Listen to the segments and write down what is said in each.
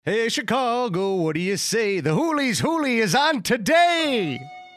Hey, Chicago, what do you say? The Hoolies Hoolie is on today.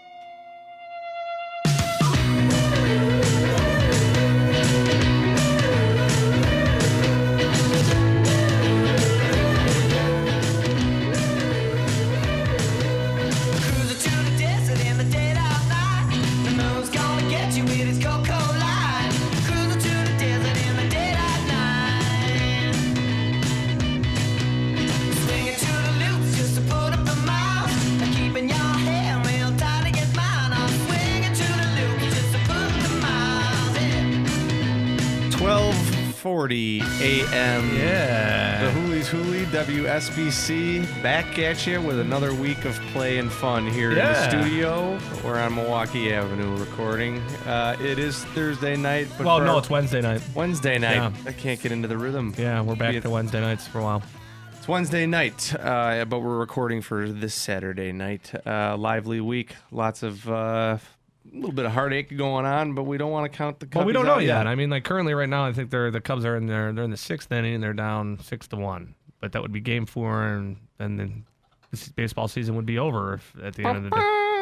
a.m. Yeah. The Hoolies Hoolie, WSBC, back at you with another week of play and fun here in the studio. We're on Milwaukee Avenue recording. It is Thursday night. But no, it's Wednesday night. Wednesday night. Yeah. I can't get into the rhythm. Yeah, we're back to Wednesday nights for a while. It's Wednesday night, but we're recording for this Saturday night. Lively week. Lots of... a little bit of heartache going on, but we don't want to count the Cubs. Well, we don't know yet. I mean, like currently right now, I think the Cubs are in they're in the sixth inning and they're down 6-1. But that would be game 4, and then this baseball season would be over at the end of the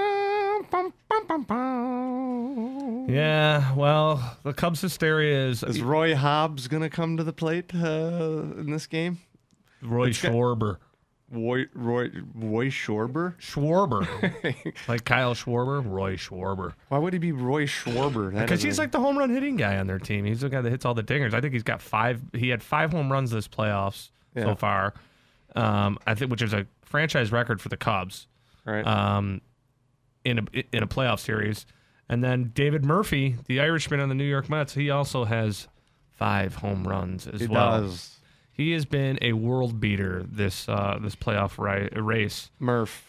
day. Yeah, well, the Cubs hysteria is Roy Hobbs going to come to the plate in this game? Roy Schwarber. Roy Schwarber? Schwarber. Like Kyle Schwarber, Roy Schwarber. Why would he be Roy Schwarber? Because he's like the home run hitting guy on their team. He's the guy that hits all the dingers. I think he's got 5. He had 5 home runs this playoffs so far. I think, which is a franchise record for the Cubs. Right. In a playoff series. And then David Murphy, the Irishman on the New York Mets, he also has 5 home runs as well. He does. He has been a world beater this playoff race. Murph.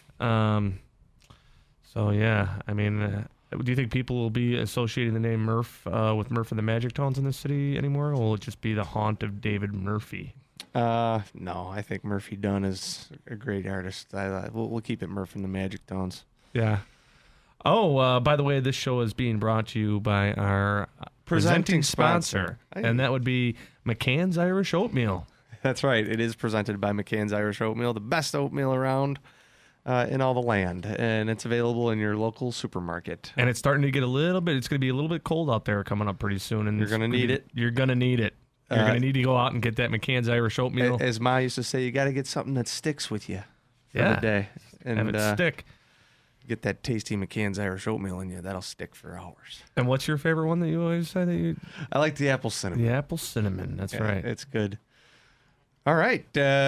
So, yeah, I mean, do you think people will be associating the name Murph with Murph and the Magic Tones in the city anymore, or will it just be the haunt of David Murphy? No, I think Murphy Dunn is a great artist. We'll keep it Murph and the Magic Tones. Yeah. Oh, by the way, this show is being brought to you by our presenting sponsor, and that would be McCann's Irish Oatmeal. That's right. It is presented by McCann's Irish Oatmeal, the best oatmeal around in all the land, and it's available in your local supermarket. And it's starting to get it's going to be a little bit cold out there coming up pretty soon. And you're going to need it. You're going to need it. You're going to need to go out and get that McCann's Irish Oatmeal. As Ma used to say, you got to get something that sticks with you for the day. And have it stick. Get that tasty McCann's Irish Oatmeal in you. That'll stick for hours. And what's your favorite one that you always say that you... I like the apple cinnamon. The apple cinnamon. That's right. It's good. All right.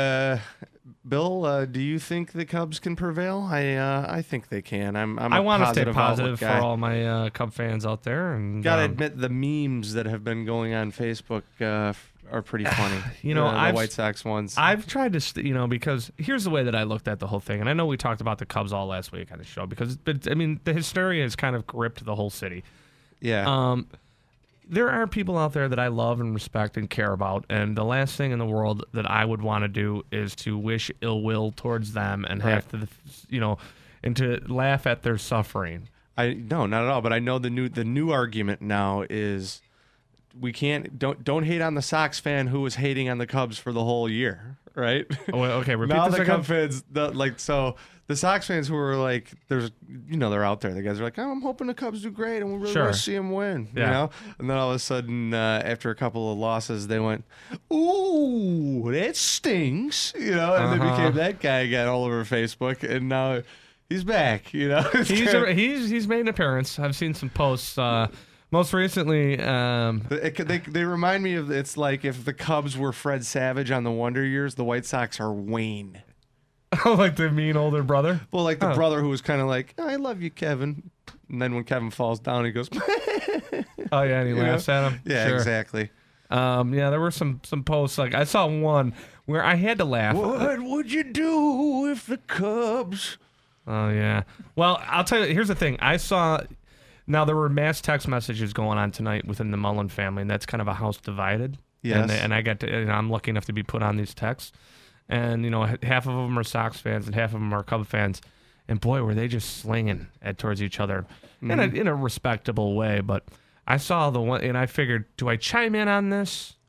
Bill, do you think the Cubs can prevail? I think they can. I want to stay positive for all my Cub fans out there. And gotta admit, the memes that have been going on Facebook are pretty funny. The White Sox ones. I've tried to, because here's the way that I looked at the whole thing, and I know we talked about the Cubs all last week on the show but I mean the hysteria has kind of gripped the whole city. Yeah. There are people out there that I love and respect and care about, and the last thing in the world that I would want to do is to wish ill will towards them and have to, and to laugh at their suffering. No, not at all. But I know the new argument now is we don't hate on the Sox fan who was hating on the Cubs for the whole year, right? Oh, okay, repeat now this the again. Cub fans the Sox fans who were like, they're out there. The guys are like, I'm hoping the Cubs do great, and we really want to see them win. Yeah. And then all of a sudden, after a couple of losses, they went, "Ooh, that stinks," and they became that guy again all over Facebook, and now he's back. He's made an appearance. I've seen some posts. Most recently, they remind me of, it's like if the Cubs were Fred Savage on the Wonder Years, the White Sox are Wayne. Like the mean older brother? Well, like the brother who was kind of like, I love you, Kevin. And then when Kevin falls down, he goes, oh, yeah, and he laughs at him? Yeah, sure. Exactly. There were some posts. Like I saw one where I had to laugh. What would you do if the Cubs... Oh, yeah. Well, I'll tell you, here's the thing. Now, there were mass text messages going on tonight within the Mullen family, and that's kind of a house divided. Yes. And I got to, I'm lucky enough to be put on these texts. And, half of them are Sox fans and half of them are Cub fans. And, boy, were they just slinging towards each other in a respectable way. But I saw the one, and I figured, do I chime in on this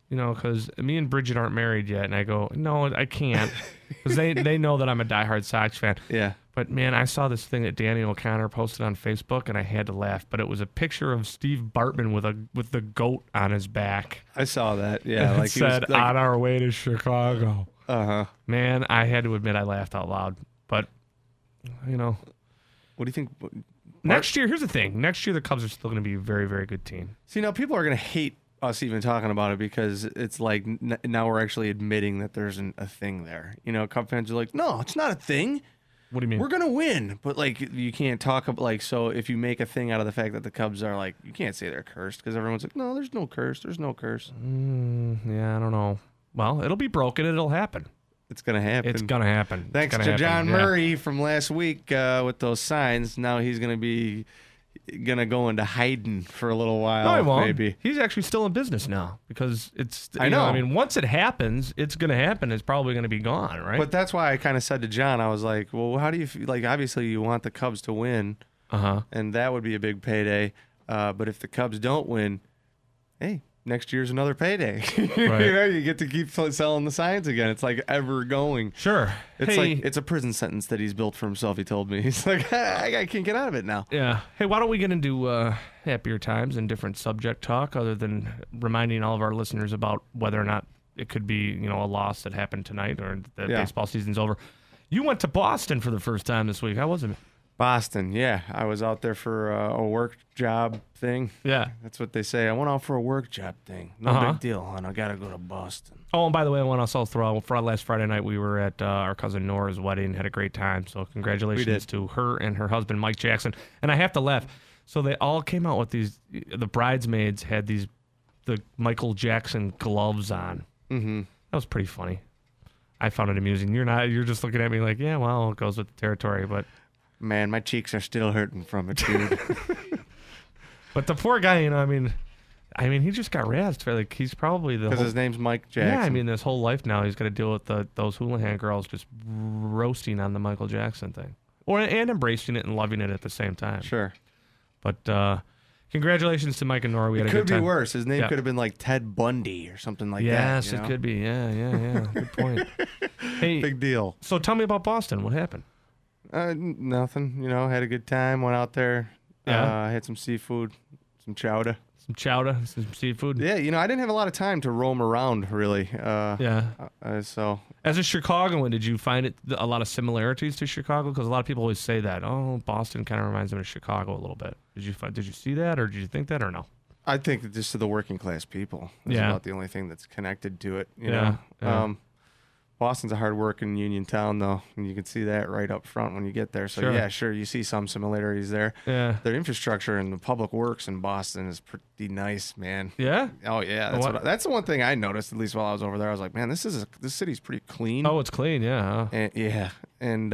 because me and Bridget aren't married yet. And I go, no, I can't. Because they know that I'm a diehard Sox fan. Yeah. But, man, I saw this thing that Danny O'Connor posted on Facebook, and I had to laugh. But it was a picture of Steve Bartman with the goat on his back. I saw that. Yeah. Like he said, on our way to Chicago. Uh-huh. Man, I had to admit I laughed out loud. But, What do you think? next year, here's the thing. Next year, the Cubs are still going to be a very, very good team. See, now people are going to hate us even talking about it because it's like now we're actually admitting that there's a thing there. Cub fans are like, no, it's not a thing. What do you mean? We're going to win. But, you can't talk about, so if you make a thing out of the fact that the Cubs are, you can't say they're cursed because everyone's like, no, there's no curse. There's no curse. Yeah, I don't know. Well, it'll be broken. It'll happen. It's going to happen. It's going to happen. Thanks to John Murray from last week with those signs. Now he's going to be go into hiding for a little while. No, he won't. Maybe. He's actually still in business now because it's. I know. I mean, once it happens, it's going to happen. It's probably going to be gone, right? But that's why I kind of said to John, I was like, well, how do you feel? Obviously you want the Cubs to win. And that would be a big payday. But if the Cubs don't win, hey, next year's another payday. Right. You get to keep selling the signs again. It's like ever going. Sure. It's it's a prison sentence that he's built for himself. He told me. He's like, I can't get out of it now. Yeah. Hey, why don't we get into happier times and different subject talk other than reminding all of our listeners about whether or not it could be, a loss that happened tonight or the baseball season's over. You went to Boston for the first time this week. How was it? Boston, yeah. I was out there for a work job thing. Yeah. That's what they say. I went out for a work job thing. No big deal, hon. I got to go to Boston. Oh, and by the way, I want to also throw out, for last Friday night, we were at our cousin Nora's wedding, had a great time. So congratulations to her and her husband, Mike Jackson. And I have to laugh. So they all came out with the bridesmaids had the Michael Jackson gloves on. Mm-hmm. That was pretty funny. I found it amusing. You're just looking at me like, yeah, well, it goes with the territory, but... Man, my cheeks are still hurting from it, dude. But the poor guy, I mean, he just got razzed. He's probably because his name's Mike Jackson. Yeah, I mean, this whole life now he's got to deal with those Houlihan girls just roasting on the Michael Jackson thing, and embracing it and loving it at the same time. Sure. But congratulations to Mike and Nora. We had a good time. It could be worse. His name could have been like Ted Bundy or something like that. Yes, it could be. Yeah. Good point. Hey, big deal. So tell me about Boston. What happened? Nothing. Had a good time. Went out there. Had some seafood, some chowder. Some seafood. Yeah, I didn't have a lot of time to roam around, really. So as a Chicagoan, did you find it a lot of similarities to Chicago? Because a lot of people always say that. Oh, Boston kind of reminds them of Chicago a little bit. Did you see that, or did you think that, or no? I think just to the working class people. That's about the only thing that's connected to it. You know. Boston's a hard-working union town, though, and you can see that right up front when you get there. So, sure, you see some similarities there. Yeah. Their infrastructure and the public works in Boston is pretty nice, man. Yeah? Oh, yeah. That's the one thing I noticed, at least while I was over there. I was like, man, this city's pretty clean. Oh, it's clean, yeah. And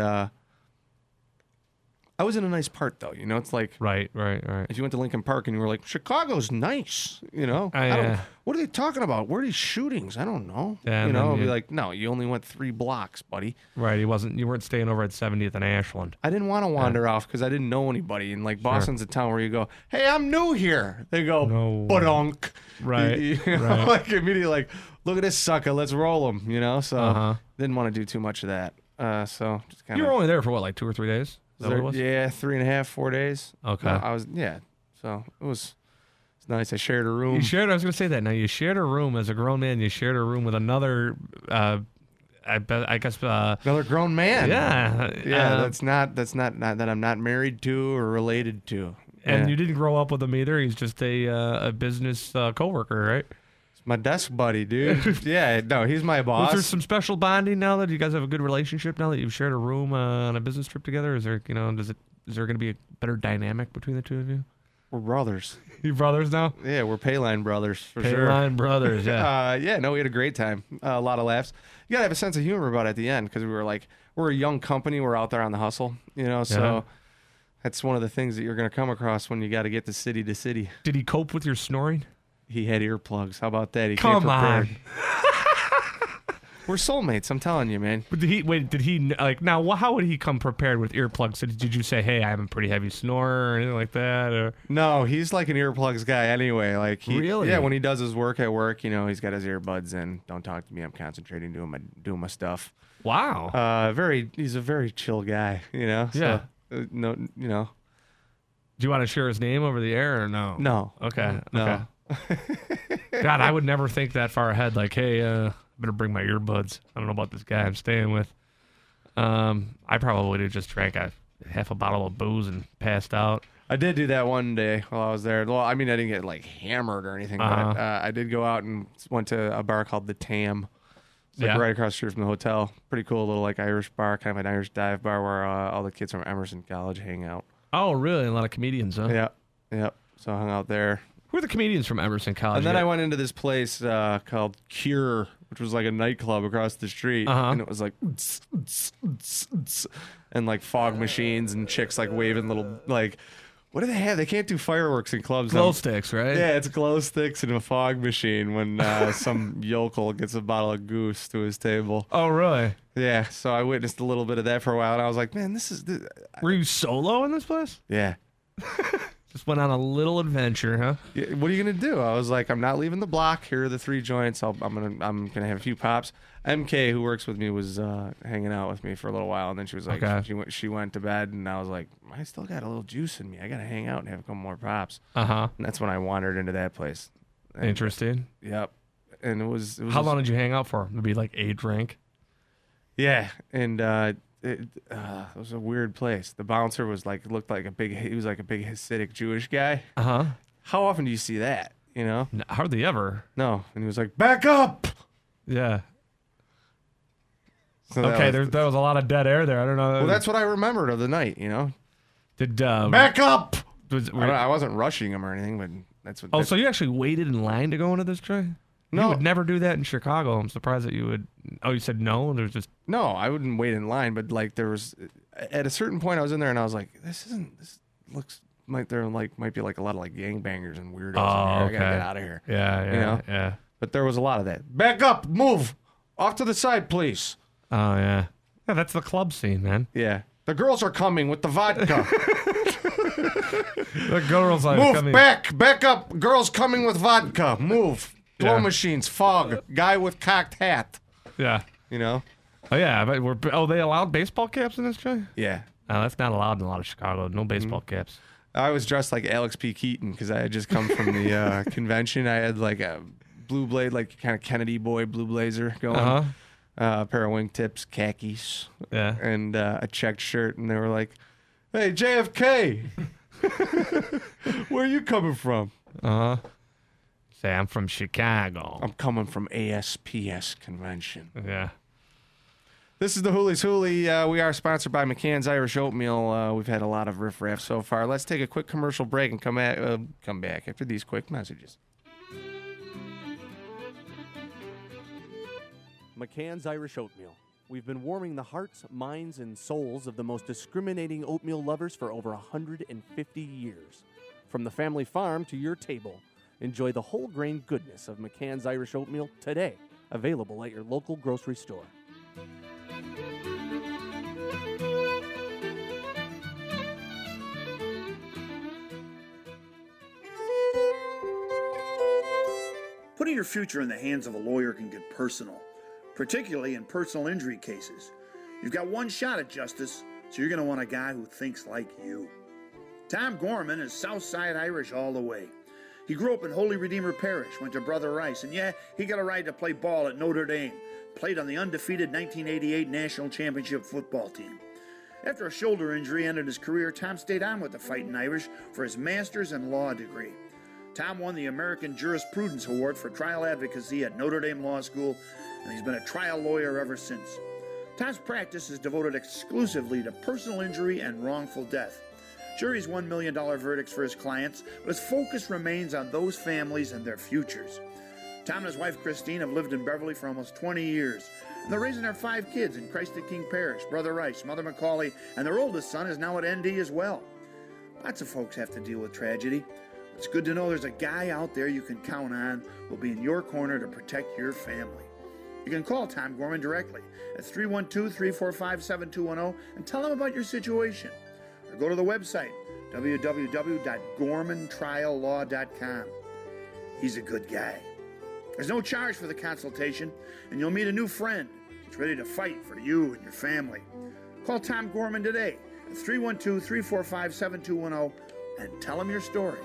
I was in a nice part, though. It's like... Right. If you went to Lincoln Park and you were like, Chicago's nice, what are they talking about? Where are these shootings? I don't know. Yeah, be like, no, you only went 3 blocks, buddy. Right, you weren't staying over at 70th and Ashland. I didn't want to wander off because I didn't know anybody. And like Boston's a town where you go, hey, I'm new here. They go, badonk. Right. Right. Like immediately like, look at this sucker, let's roll him, So didn't want to do too much of that. So just kind of... You were only there for what, like 2 or 3 days? Is that what it was? Yeah, 3.5, 4 days. Okay. So it was nice. I shared a room. I was going to say that. Now, you shared a room as a grown man. You shared a room with another, I guess... another grown man. Yeah. That's not that I'm not married to or related to. And you didn't grow up with him either. He's just a business coworker, right? My desk buddy, dude. Yeah, no, he's my boss. Was there some special bonding now that you guys have a good relationship now that you've shared a room on a business trip together? Is there, is there going to be a better dynamic between the two of you? We're brothers. You brothers now? Yeah, we're Payline brothers for sure. Payline brothers, yeah. We had a great time. A lot of laughs. You gotta have a sense of humor about it at the end because we're a young company. We're out there on the hustle, So that's one of the things that you're gonna come across when you got to get to city. Did he cope with your snoring? He had earplugs. How about that? He Come came prepared. on. We're soulmates. I'm telling you, man. But did he like now? How would he come prepared with earplugs? Did you say, "Hey, I'm a pretty heavy snorer" or anything like that? Or no, he's like an earplugs guy anyway. Like really, yeah. When he does his work at work, he's got his earbuds in. Don't talk to me. I'm concentrating doing my stuff. Wow. He's a very chill guy. Yeah. So, no. Do you want to share his name over the air or no? No. Okay. No. God, I would never think that far ahead. Like, hey, I better bring my earbuds. I don't know about this guy I'm staying with. I probably would have just drank half a bottle of booze and passed out. I did do that one day while I was there. Well, I mean, I didn't get like hammered or anything, but I did go out and went to a bar called the Tam. It's like right across the street from the hotel. Pretty cool little like Irish bar, kind of an Irish dive bar where all the kids from Emerson College hang out. Oh, really? A lot of comedians, huh? Yeah. So I hung out there. Who are the comedians from Emerson College? And then I went into this place called Cure, which was like a nightclub across the street. And it was like, and like fog machines and chicks like waving little, like, what do they have? They can't do fireworks in clubs. Glow sticks, right? Yeah, it's glow sticks and a fog machine when some yokel gets a bottle of goose to his table. Oh, really? Yeah, so I witnessed a little bit of that for a while, and I was like, man, this is... Were you solo in this place? Yeah. Just went on a little adventure, huh? Yeah, what are you gonna do? I was like, I'm not leaving the block. Here are the 3 joints. I'm gonna have a few pops. MK, who works with me, was hanging out with me for a little while, and then she was like, she went to bed, and I was like, I still got a little juice in me. I gotta hang out and have a couple more pops. And that's when I wandered into that place. And, interesting. Yep. And it was. How long did you hang out for? Maybe like a drink. Yeah, and it was a weird place. The bouncer was like looked like he was like a big Hasidic Jewish guy. How often do you see that? Hardly ever. No, and he was like, "Back up." Yeah. So okay, there was a lot of dead air there. I don't know. Well, that's what I remembered of the night. Did back up? I wasn't rushing him or anything, but that's what. Oh, so you actually waited in line to go into this track? No, you would never do that in Chicago. I'm surprised that you would. Oh, you said no. There's just no. I wouldn't wait in line, but like there was at a certain point, I was in there and I was like, this looks like there might be like a lot of like gangbangers and weirdos. Oh, okay. I gotta get out of here. Yeah. But there was a lot of that. Back up, move off to the side, please. Oh yeah. Yeah, that's the club scene, man. Yeah, the girls are coming with the vodka. The girls are move coming. Back up. Girls coming with vodka. Move. Glow machines, fog, guy with cocked hat. Yeah. Oh yeah, but they allowed baseball caps in this track? Yeah. No, that's not allowed in a lot of Chicago. No baseball caps. I was dressed like Alex P. Keaton because I had just come from the convention. I had like a blue blade, like kind of Kennedy boy blue blazer going. A pair of wingtips, khakis, and a checked shirt, and they were like, "Hey, JFK, where are you coming from?" Say, I'm from Chicago. I'm coming from ASPS convention. Yeah. This is the Hoolies Hoolie. We are sponsored by McCann's Irish Oatmeal. We've had a lot of riffraff so far. Let's take a quick commercial break and come back after these quick messages. McCann's Irish Oatmeal. We've been warming the hearts, minds, and souls of the most discriminating oatmeal lovers for over 150 years. From the family farm to your table, enjoy the whole grain goodness of McCann's Irish Oatmeal today. Available at your local grocery store. Putting your future in the hands of a lawyer can get personal, particularly in personal injury cases. You've got one shot at justice, so you're going to want a guy who thinks like you. Tom Gorman is Southside Irish all the way. He grew up in Holy Redeemer Parish, went to Brother Rice, and he got a ride to play ball at Notre Dame, played on the undefeated 1988 National Championship football team. After a shoulder injury ended his career, Tom stayed on with the Fighting Irish for his master's in law degree. Tom won the American Jurisprudence Award for trial advocacy at Notre Dame Law School, and he's been a trial lawyer ever since. Tom's practice is devoted exclusively to personal injury and wrongful death. Sure, he's $1 million verdicts for his clients, but his focus remains on those families and their futures. Tom and his wife Christine have lived in Beverly for almost 20 years, and they're raising their 5 kids in Christ the King Parish, Brother Rice, Mother McCauley, and their oldest son is now at ND as well. Lots of folks have to deal with tragedy. It's good to know there's a guy out there you can count on who'll be in your corner to protect your family. You can call Tom Gorman directly at 312-345-7210 and tell him about your situation. Or go to the website, www.gormantriallaw.com. He's a good guy. There's no charge for the consultation, and you'll meet a new friend that's ready to fight for you and your family. Call Tom Gorman today at 312-345-7210 and tell him your story.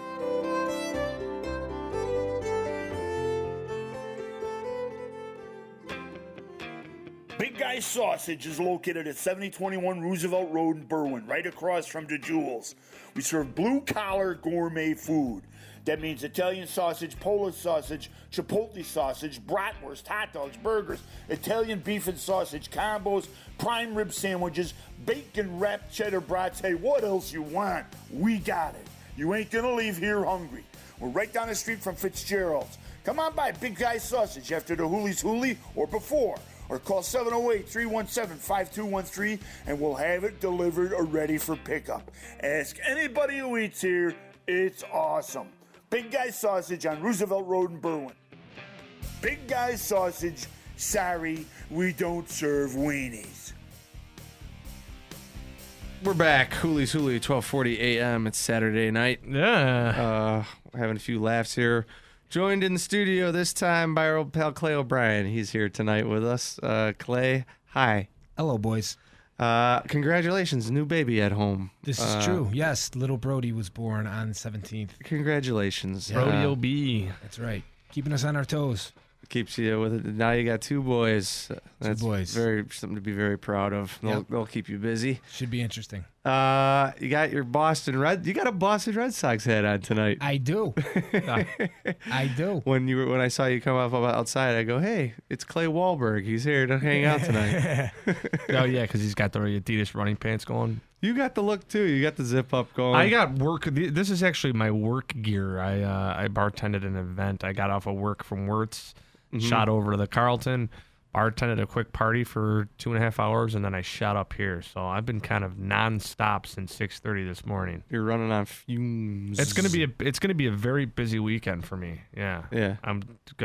Big Guy Sausage is located at 7021 Roosevelt Road in Berwyn, right across from the Jewels. We serve blue-collar gourmet food. That means Italian sausage, Polish sausage, Chipotle sausage, bratwurst, hot dogs, burgers, Italian beef and sausage combos, prime rib sandwiches, bacon-wrapped cheddar brats. Hey, what else you want? We got it. You ain't gonna leave here hungry. We're right down the street from Fitzgerald's. Come on by Big Guy Sausage after the Hoolie's Hoolie or before. Or call 708-317-5213 and we'll have it delivered or ready for pickup. Ask anybody who eats here. It's awesome. Big Guy Sausage on Roosevelt Road in Berwyn. Big Guy Sausage, sorry, we don't serve weenies. We're back. Hoolie's Hoolie, 12:40 a.m. It's Saturday night. Yeah. Having a few laughs here. Joined in the studio this time by our old pal Clay O'Brien. He's here tonight with us. Clay, hi. Hello, boys. Congratulations, new baby at home. This is true. Yes, little Brody was born on the 17th. Congratulations. Brody OB. That's right. Keeping us on our toes. Keeps you with it. Now you got two boys. That's boys. Something to be very proud of. They'll keep you busy. Should be interesting. You got your Boston Red. You got a Boston Red Sox hat on tonight. I do. I do. When I saw you come up outside, I go, "Hey, it's Clay Wahlberg. He's here to hang out tonight." Oh yeah, because he's got the Adidas running pants going. You got the look too. You got the zip up going. I got work. This is actually my work gear. I bartended an event. I got off of work from Wirtz. Shot over to the Carlton, bartended a quick party for 2.5 hours, and then I shot up here. So I've been kind of nonstop since 6:30 this morning. You're running on fumes. It's gonna be a very busy weekend for me. Yeah. Yeah. I'm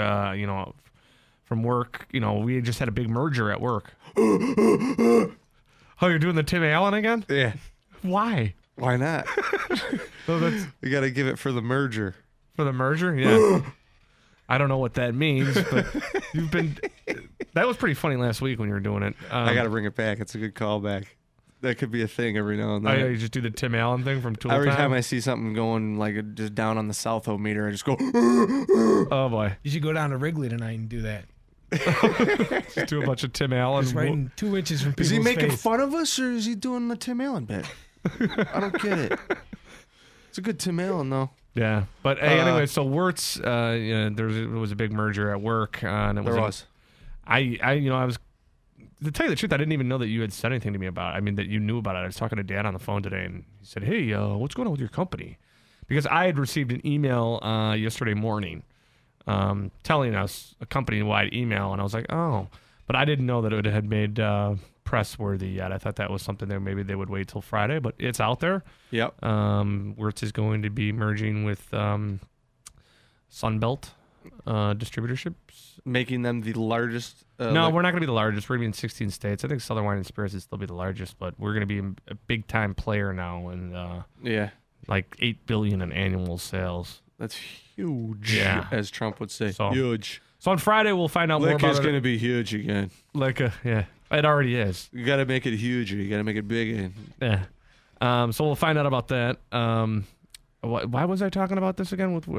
from work. We just had a big merger at work. Oh, you're doing the Tim Allen again? Yeah. Why? Why not? We got to give it for the merger. For the merger? Yeah. I don't know what that means, but that was pretty funny last week when you were doing it. I got to bring it back. It's a good callback. That could be a thing every now and then. You just do the Tim Allen thing from Tool Every Time? time I see something going like just down on the South-O meter, I just go, oh boy. You should go down to Wrigley tonight and do that. Just do a bunch of Tim Allen. Just right in 2 inches from people's Is he making face. fun of us or is he doing the Tim Allen bit? I don't get it. It's a good Tim Allen, though. Yeah, but hey, anyway, so Wirtz, there was a big merger at work, and it was. I was. To tell you the truth, I didn't even know that you had said anything to me about it. I mean, that you knew about it. I was talking to Dan on the phone today, and he said, "Hey, what's going on with your company?" Because I had received an email yesterday morning, telling us a company-wide email, and I was like, "Oh," but I didn't know that it had made press worthy yet. I thought that was something that maybe they would wait till Friday, but it's out there. Yep. Wirtz is going to be merging with Sunbelt distributorships, making them the largest. No, we're not going to be the largest. We're going to be in 16 states. I think Southern Wine and Spirits is still be the largest, but we're going to be a big time player now, and like $8 billion in annual sales. That's huge. Yeah, as Trump would say, so, huge. So on Friday we'll find out more about it. Liquor's going to be huge again. Yeah. It already is. You got to make it huger. You got to make it bigger. Yeah. So we'll find out about that. Why was I talking about this again? With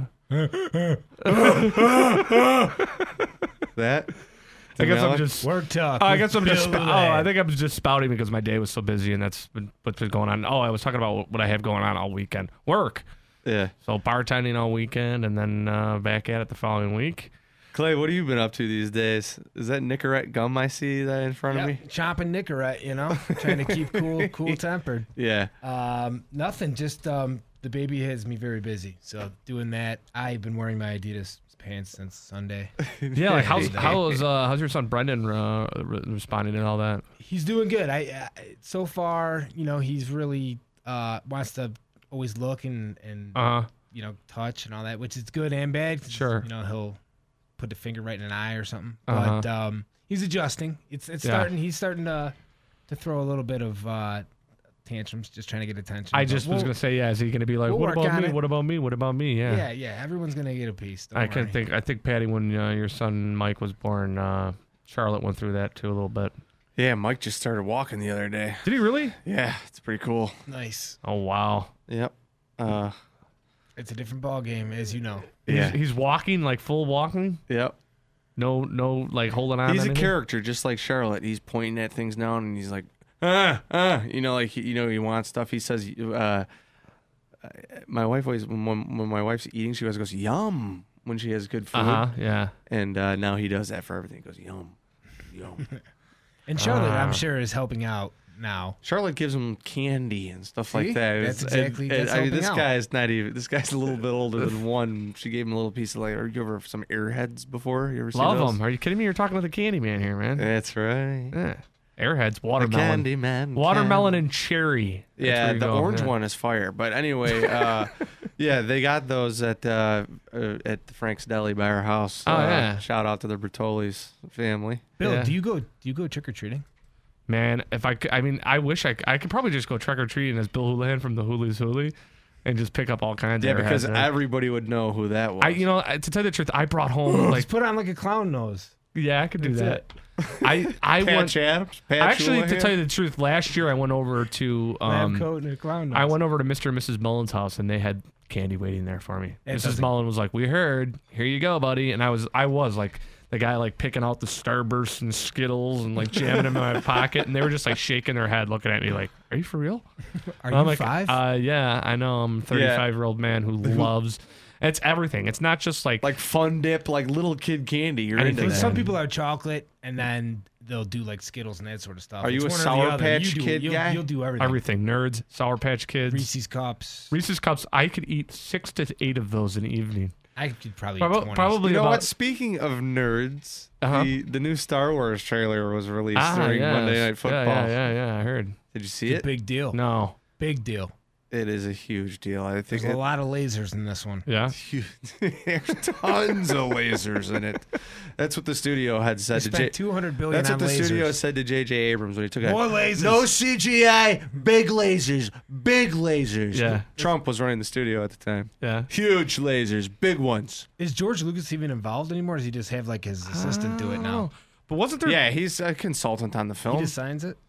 that? I guess I'm just work talk. I guess I'm just. I think I'm just spouting because my day was so busy, and that's what's been going on. Oh, I was talking about what I have going on all weekend. Work. Yeah. So bartending all weekend, and then back at it the following week. Clay, what have you been up to these days? Is that Nicorette gum I see that in front of me? Chopping Nicorette, trying to keep cool tempered. Yeah. Nothing. Just the baby has me very busy. So doing that. I've been wearing my Adidas pants since Sunday. Yeah. Like how's your son Brendan responding to all that? He's doing good. I so far, he's really wants to always look and touch and all that, which is good and bad. Sure. He'll put the finger right in an eye or something. But he's adjusting. It's starting. He's starting to throw a little bit of tantrums, just trying to get attention. I just was gonna say, is he gonna be like, what about me? What about me? What about me? Yeah. Everyone's gonna get a piece. I think Patty, when your son Mike was born, Charlotte went through that too a little bit. Yeah, Mike just started walking the other day. Did he really? Yeah, it's pretty cool. Nice. Oh wow. Yep. It's a different ball game, as you know. Yeah. He's walking, like full walking. Yep. No, like holding on. He's a character, just like Charlotte. He's pointing at things now, and he's like, like he wants stuff. He says, my wife always, when my wife's eating, she always goes yum when she has good food. Yeah. And now he does that for everything. He goes yum. And Charlotte, I'm sure, is helping out now. Charlotte gives him candy and stuff like that. That's exactly. This guy's a little bit older than one. She gave him a little piece of are you ever some Airheads before? You ever seen Love those? them. Are you kidding me? You're talking to the candy man here, man. That's right. Yeah. Airheads, watermelon. The candy man. Watermelon and cherry. Yeah, the orange one is fire. But anyway, yeah, they got those at Frank's Deli by our house. Oh yeah. Shout out to the Bertoli's family. Bill, do you go trick or treating? Man, I wish I could probably just go trick or treating as Bill Houlihan from the Hooli's Hooli, and just pick up all kinds. Yeah, of because everybody would know who that was. To tell you the truth, I brought home just put on like a clown nose. Yeah, I could do that. Patch Adams. Actually, to tell you the truth, last year I went over to lab coat and a clown nose. I went over to Mr. and Mrs. Mullen's house, and they had candy waiting there for me. Mrs. Mullen was like, "We heard. Here you go, buddy." And I was like the guy like picking out the Starbursts and Skittles and like jamming them in my pocket, and they were just like shaking their head, looking at me like, "Are you for real?" Are you like, 5? Yeah, I know. I'm a 35-year-old man who loves. It's everything. It's not just like Fun Dip, like little kid candy. You're into that. Some people are chocolate, and then they'll do like Skittles and that sort of stuff. Are you a Sour Patch Kid guy? You'll do everything. Everything. Nerds, Sour Patch Kids, Reese's Cups. Reese's Cups. I could eat 6 to 8 of those in the evening. I could probably eat 20. Probably. You know what? Speaking of nerds, the new Star Wars trailer was released during Monday Night Football. Yeah. I heard. Did you see it? Big deal. No. Big deal. It is a huge deal. I think there's a lot of lasers in this one. Yeah, there's tons of lasers in it. That's what the studio had said to $200 billion. That's what the lasers. studio said to J.J. Abrams when he took it. More lasers. No CGI. Big lasers. Big lasers. Yeah. Trump was running the studio at the time. Yeah. Huge lasers. Big ones. Is George Lucas even involved anymore? Or does he just have like his assistant do it now? But wasn't there? Yeah, he's a consultant on the film. He just signs it.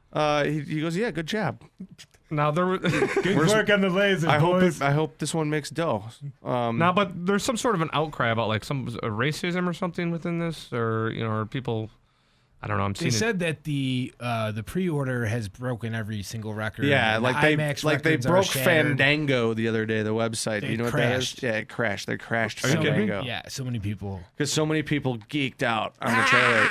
He goes, yeah, good job. Now there was good work on the lasers. I hope this one makes dough. Now, but there's some sort of an outcry about like some racism or something within this, or or people. I don't know. They said that the pre-order has broken every single record. Yeah, they broke shattered. Fandango the other day. The website. You know what that is? Yeah, it crashed. They crashed Fandango. Yeah, so many people. Because so many people geeked out on the trailer.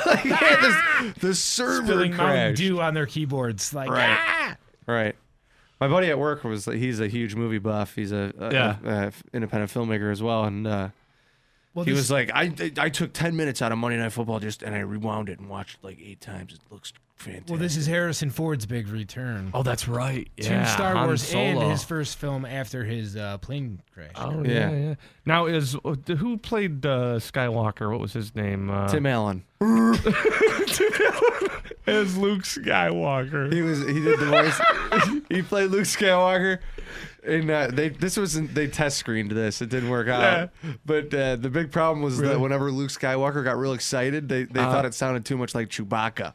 The server spilling crashed. Mountain Dew on their keyboards. Like Right. My buddy at work he's a huge movie buff. He's a independent filmmaker as well, and he was like, I took 10 minutes out of Monday Night Football and I rewound it and watched it like 8 times. It looks fantastic. Well, this is Harrison Ford's big return. Oh, that's right. To Star Wars and his first film after his plane crash. Oh yeah. Now who played Skywalker? What was his name? Tim Allen. As Luke Skywalker. He did the voice. He played Luke Skywalker. And they test screened this. It didn't work out. Yeah. But the big problem was that whenever Luke Skywalker got real excited, they thought it sounded too much like Chewbacca.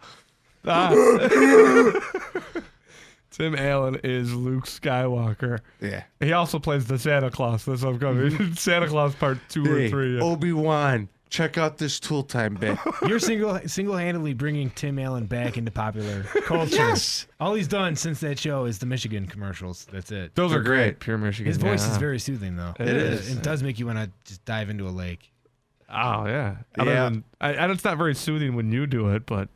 Tim Allen is Luke Skywalker. Yeah. He also plays the Santa Claus this upcoming. Santa Claus Part 2 or 3. Yeah. Obi-Wan. Check out this Tool Time bit. You're single-handedly bringing Tim Allen back into popular culture. Yes. All he's done since that show is the Michigan commercials. That's it. Those are great. Pure Michigan. His voice is very soothing, though. It is. It does make you want to just dive into a lake. Oh, yeah. It's not very soothing when you do it, but...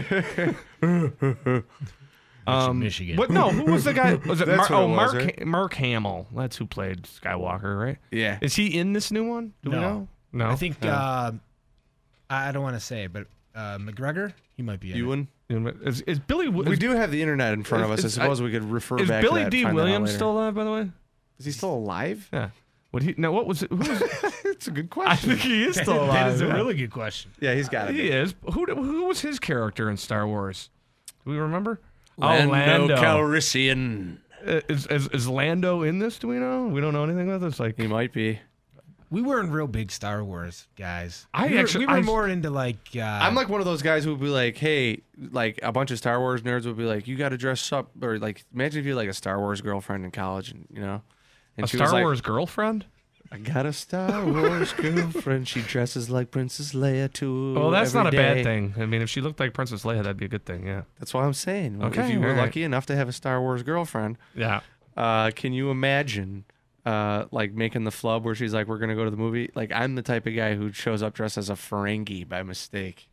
Michigan. But no, who was the guy? Was it right? Mark Hamill? That's who played Skywalker, right? Yeah. Is he in this new one? Do we know? No. I think I don't want to say, but McGregor, he might be in Ewan. Is Billy? We do have the internet in front of us. I suppose we could refer back. Is Billy to that, D. Williams still alive? By the way, is he still alive? Yeah. What was it? Who was? It's a good question. I think he is still alive. That is a really good question. Yeah, he's got it. He is. Who was his character in Star Wars? Do we remember? Lando Calrissian. Is Lando in this? Do we know? We don't know anything about this. Like he might be. We weren't real big Star Wars guys. We were more into like. I'm like one of those guys who would be like, hey, like a bunch of Star Wars nerds would be like, you got to dress up, or like imagine if you had like a Star Wars girlfriend in college, and and a Star Wars girlfriend. I got a Star Wars girlfriend. She dresses like Princess Leia too. Well, that's not a bad thing. I mean, if she looked like Princess Leia, that'd be a good thing. Yeah. That's what I'm saying. Okay, if you were lucky enough to have a Star Wars girlfriend, yeah. Can you imagine? Like making the flub where she's like, we're gonna go to the movie. Like I'm the type of guy who shows up dressed as a Ferengi by mistake.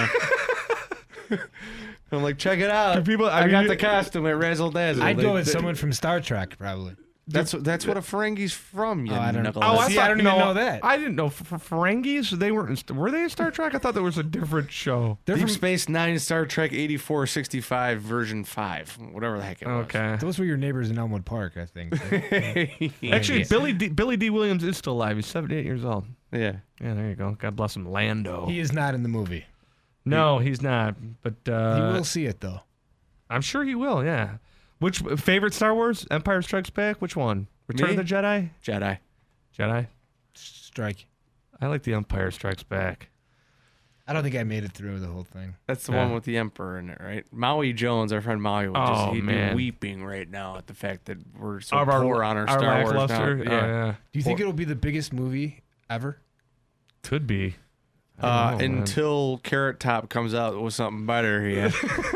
I'm like, check it out. I got the costume at Razzle Dazzle. I'd go with someone from Star Trek probably. That's what a Ferengi's from. I don't know. I don't even know that. I didn't know Ferengis. They weren't. Were they in Star Trek? I thought there was a different show. They're Deep Space Nine, Star Trek 8465 version 5, whatever the heck it was. Okay, those were your neighbors in Elmwood Park, I think. Actually, Billy D. Williams is still alive. He's 78 years old. Yeah. Yeah, there you go. God bless him, Lando. He is not in the movie. No, he's not. But he will see it though. I'm sure he will. Yeah. Which favorite Star Wars? Empire Strikes Back? Which one? Return of the Jedi? Jedi? Strike. I like the Empire Strikes Back. I don't think I made it through the whole thing. That's the one with the Emperor in it, right? Maui Jones, our friend Maui, would be weeping right now at the fact that we're so poor on our Star Wars now. Yeah. Do you think it'll be the biggest movie ever? Could be. Until Carrot Top comes out with something better, yeah.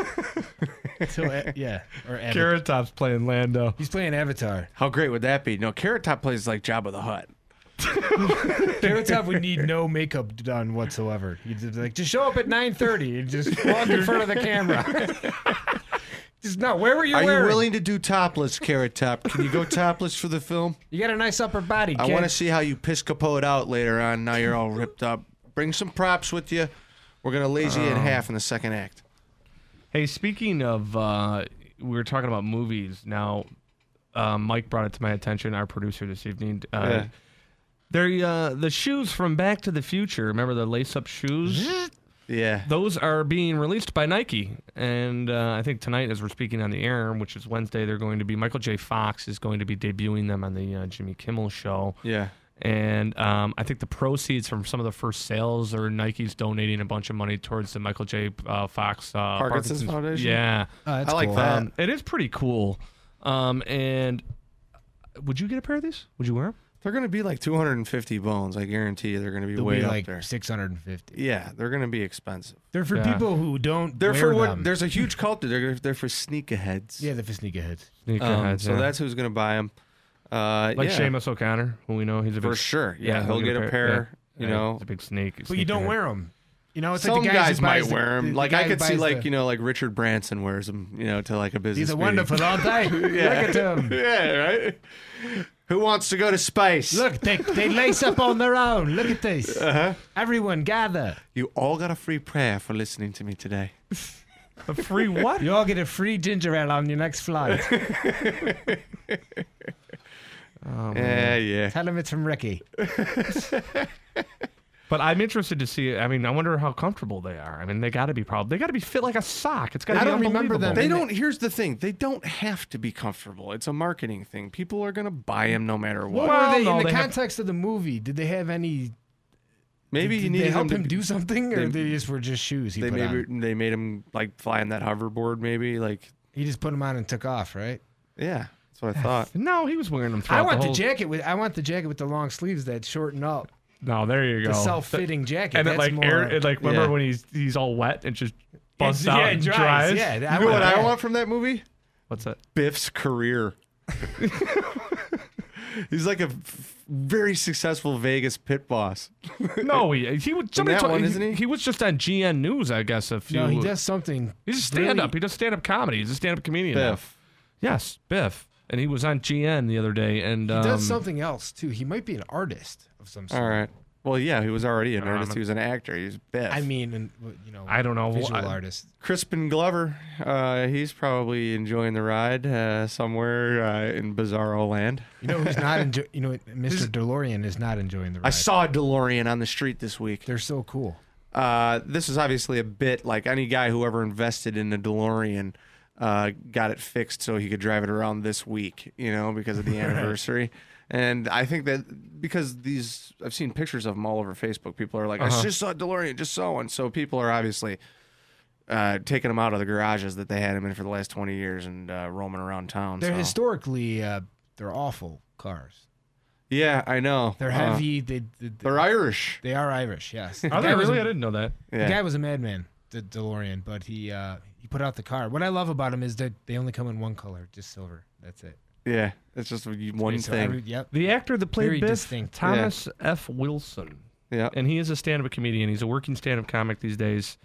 Or Avatar. Carrot Top's playing Lando. He's playing Avatar. How great would that be? No, Carrot Top plays like Jabba the Hutt. Carrot Top would need no makeup done whatsoever. He'd just show up at 9:30 and just walk in front of the camera. Where were you wearing? Are you willing to do topless, Carrot Top? Can you go topless for the film? You got a nice upper body, kid. I want to see how you Piscopo it out later on. Now you're all ripped up. Bring some props with you. We're going to lazy you in half in the second act. Hey, speaking of, we were talking about movies. Now, Mike brought it to my attention, our producer this evening. They're the shoes from Back to the Future. Remember the lace-up shoes? Yeah. Those are being released by Nike. And I think tonight, as we're speaking on the air, which is Wednesday, they're going to be, Michael J. Fox is going to be debuting them on the Jimmy Kimmel Show. Yeah. And I think the proceeds from some of the first sales are Nike's donating a bunch of money towards the Michael J. Fox Parkinson's Foundation. Yeah, I like cool. that. It is pretty cool. And would you get a pair of these? Would you wear them? They're going to be like 250 bones. I guarantee you they're going to be way up like there. 650. Yeah, they're going to be expensive. They're for people who don't. They're wear for what? them. There's a huge culture. They're for sneakerheads. Yeah, they're for sneakerheads. So that's who's going to buy them. Seamus O'Connor, who we know he's a big, for sure. Yeah, he'll get a pair. You know, he's a big snake. But you don't wear them. You know, it's some like the guys might wear them. Like I could see, like like Richard Branson wears them. You know, to like a business. He's a wonderful, aren't they? Yeah. Look at him. Yeah, right. Who wants to go to space? Look, they lace up on their own. Look at this. Everyone gather. You all got a free prayer for listening to me today. A free what? You all get a free ginger ale on your next flight. Yeah. Tell him it's from Ricky. But I'm interested to see. I mean, I wonder how comfortable they are. I mean, they got to be They got to be fit like a sock. It's got to be unbelievable. I don't remember them. They don't. Here's the thing. They don't have to be comfortable. It's a marketing thing. People are gonna buy them no matter what. Well, in the context of the movie, did they have any? Maybe did they help him do something, or they just were just shoes he put on? They made him like fly on that hoverboard. Maybe like he just put them on and took off, right? Yeah. That's what I thought. No, he was wearing them. I want the jacket with the long sleeves that shorten up. No, there you go. The self-fitting jacket. And it remember when he's all wet and just busts out and dries? Yeah, you know what I want from that movie? What's that? Biff's career. He's like a very successful Vegas pit boss. No, he was somebody told, isn't he? He was just on GN News, I guess. No, he does something. He's a stand-up. He does stand-up comedy. He's a stand-up comedian. Biff. Now. Yes, Biff. And he was on GN the other day. And he does something else, too. He might be an artist of some sort. All right. Well, yeah, he was already an artist. He was an actor. He was Biff. I mean, I don't know. Visual artist. Crispin Glover, he's probably enjoying the ride somewhere in Bizarro Land. You know who's not enjoying? Mr. DeLorean is not enjoying the ride. I saw a DeLorean on the street this week. They're so cool. This is obviously a bit like any guy who ever invested in a DeLorean got it fixed so he could drive it around this week, because of the anniversary. And I think that because I've seen pictures of them all over Facebook. People are like, I just saw a DeLorean, just saw one. So people are obviously taking them out of the garages that they had them in for the last 20 years and roaming around town. They're historically, they're awful cars. Yeah, I know. They're heavy. They're Irish. They are Irish, yes. Are they really? I didn't know that. Yeah. The guy was a madman, the DeLorean, but he put out the car. What I love about them is that they only come in one color, just silver. That's it. Yeah, it's just one thing. Yep. The actor that played Very Biff, distinct. Thomas F. Wilson. Yeah. And he is a stand-up comedian. He's a working stand-up comic these days.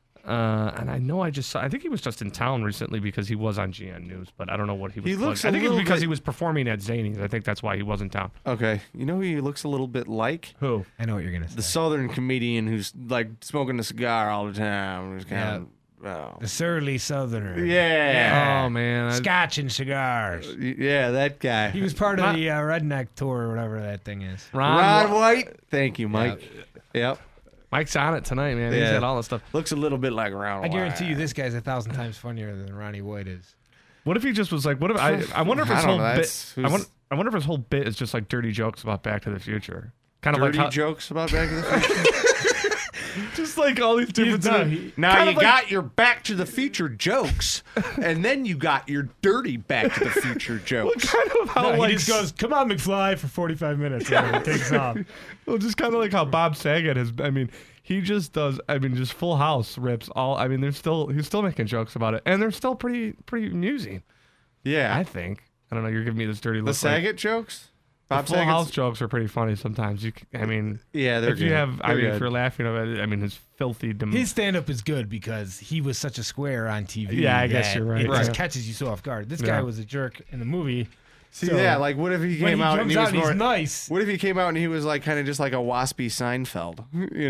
And I know I think he was just in town recently because he was on GN News, but I don't know what he was. He looks I think it was because bit... he was performing at Zanies. I think that's why he was in town. Okay. You know who he looks a little bit like? Who? I know what you're going to say. The Southern comedian who's like smoking a cigar all the time. Who's kind of... Oh. The surly Southerner. Yeah. Oh, man. Scotch and cigars. Yeah, that guy. He was part of the Redneck Tour or whatever that thing is. Ron White. Thank you, Mike. Yep. Mike's on it tonight, man. He's got all this stuff. Looks a little bit like Ron White. I guarantee you this guy's 1,000 times funnier than Ronnie White is. What if he just was like, what if I wonder if his whole bit, I wonder if his whole bit is just like dirty jokes about Back to the Future. Kind of dirty like jokes about Back to the Future? Just like all these different Now you got your Back to the Future jokes, and then you got your dirty Back to the Future jokes. Kind of how he just goes, "Come on, McFly," for 45 minutes, and it takes off. Well, just kind of like how Bob Saget has. I mean, he just does. I mean, just Full House rips all. I mean, he's still making jokes about it, and they're still pretty amusing. Yeah, I think. I don't know. You're giving me this dirty look. The Saget jokes. Bob Full House jokes are pretty funny sometimes. Yeah, they're if good. you have, I mean, good. if you're laughing about it, I mean, his filthy. His stand-up is good because he was such a square on TV. Yeah, I guess you're right. It just catches you so off guard. This guy was a jerk in the movie. See, like what if he came out and he was more nice? What if he came out and he was like kind of just like a waspy Seinfeld?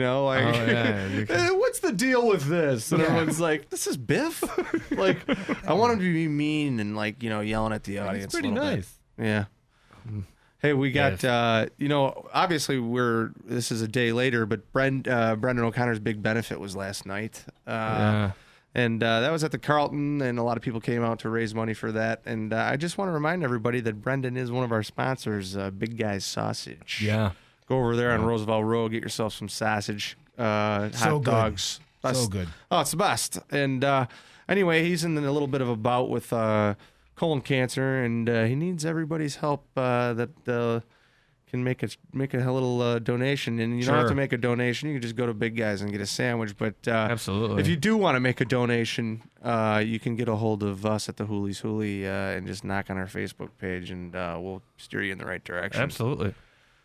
What's the deal with this? And everyone's like, "This is Biff." Like, I want him to be mean and like yelling at the audience. It's pretty nice. Bit. Yeah. Hey, we got obviously this is a day later, but Brendan O'Connor's big benefit was last night. And that was at the Carlton, and a lot of people came out to raise money for that. And I just want to remind everybody that Brendan is one of our sponsors, Big Guy's Sausage. Yeah. Go over there on Roosevelt Road, get yourself some sausage, hot dogs. So good. Oh, it's the best. And anyway, he's in a little bit of a bout with colon cancer, and he needs everybody's help that can make a little donation. And you don't have to make a donation. You can just go to Big Guys and get a sandwich. But absolutely, if you do want to make a donation, you can get a hold of us at the Hoolies Hoolie and just knock on our Facebook page, and we'll steer you in the right direction. Absolutely.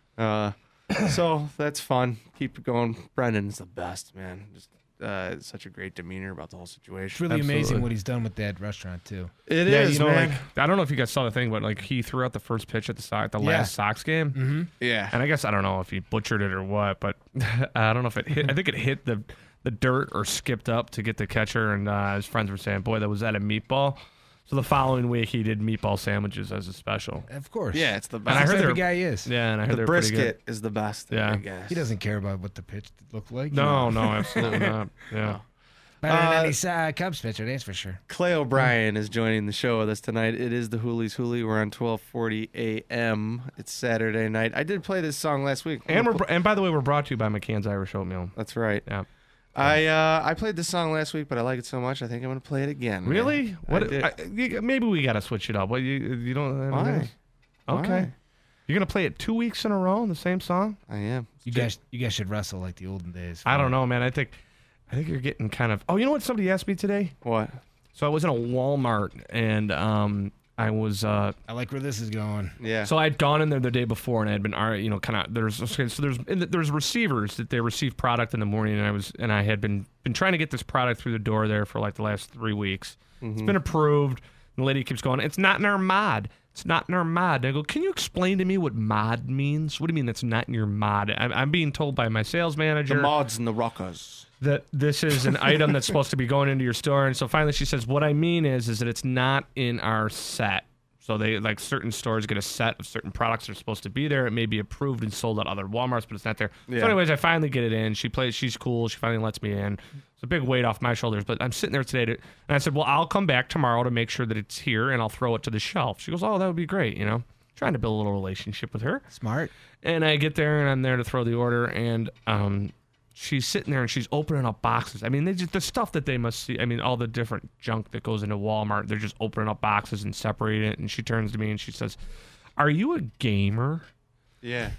So that's fun. Keep it going. Brendan's the best, man. Just such a great demeanor about the whole situation. It's really amazing what he's done with that restaurant too. It is, man. Like I don't know if you guys saw the thing, but like he threw out the first pitch at the last Sox game. Mm-hmm. Yeah, and I guess I don't know if he butchered it or what, but I don't know if it hit. I think it hit the dirt or skipped up to get the catcher, and his friends were saying, "Boy, that was that a meatball." So the following week, he did meatball sandwiches as a special. Of course. Yeah, it's the best. And I heard the guy is. Yeah, and I heard the brisket is the best. Yeah, I guess. He doesn't care about what the pitch looked like. No, absolutely not. Yeah. Better than any Cubs pitcher, that's for sure. Clay O'Brien is joining the show with us tonight. It is the Hoolies Hoolie. We're on 1240 a.m. It's Saturday night. I did play this song last week. And by the way, we're brought to you by McCann's Irish Oatmeal. That's right. Yeah. I played this song last week, but I like it so much I think I'm going to play it again. Really? Maybe we got to switch it up. What you don't? Why? Okay. Why? You're gonna play it 2 weeks in a row, the same song? I am. You guys should wrestle like the olden days. I don't know, man. I think you're getting kind of. Oh, you know what? Somebody asked me today. What? So I was in a Walmart and I was. I like where this is going. Yeah. So I'd gone in there the day before and I had been, kind of. There's receivers that they receive product in the morning, and I had been trying to get this product through the door there for like the last 3 weeks. Mm-hmm. It's been approved. And the lady keeps going, "It's not in our mod. it's not in our mod. And I go, can you explain to me what mod means? What do you mean that's not in your mod? I'm being told by my sales manager. The mods and the rockers. That this is an item that's supposed to be going into your store. And so finally she says, what I mean is that it's not in our set. So they, like, certain stores get a set of certain products that are supposed to be there. It may be approved and sold at other Walmarts, but it's not there. Yeah. So anyways, I finally get it in. She's cool. She finally lets me in. It's a big weight off my shoulders, but I'm sitting there today and I said, well, I'll come back tomorrow to make sure that it's here and I'll throw it to the shelf. She goes, oh, that would be great, you know. Trying to build a little relationship with her. Smart. And I get there and I'm there to throw the order, and she's sitting there and she's opening up boxes. I mean, the stuff that they must see. I mean, all the different junk that goes into Walmart, they're just opening up boxes and separating it. And she turns to me and she says, are you a gamer? Yeah.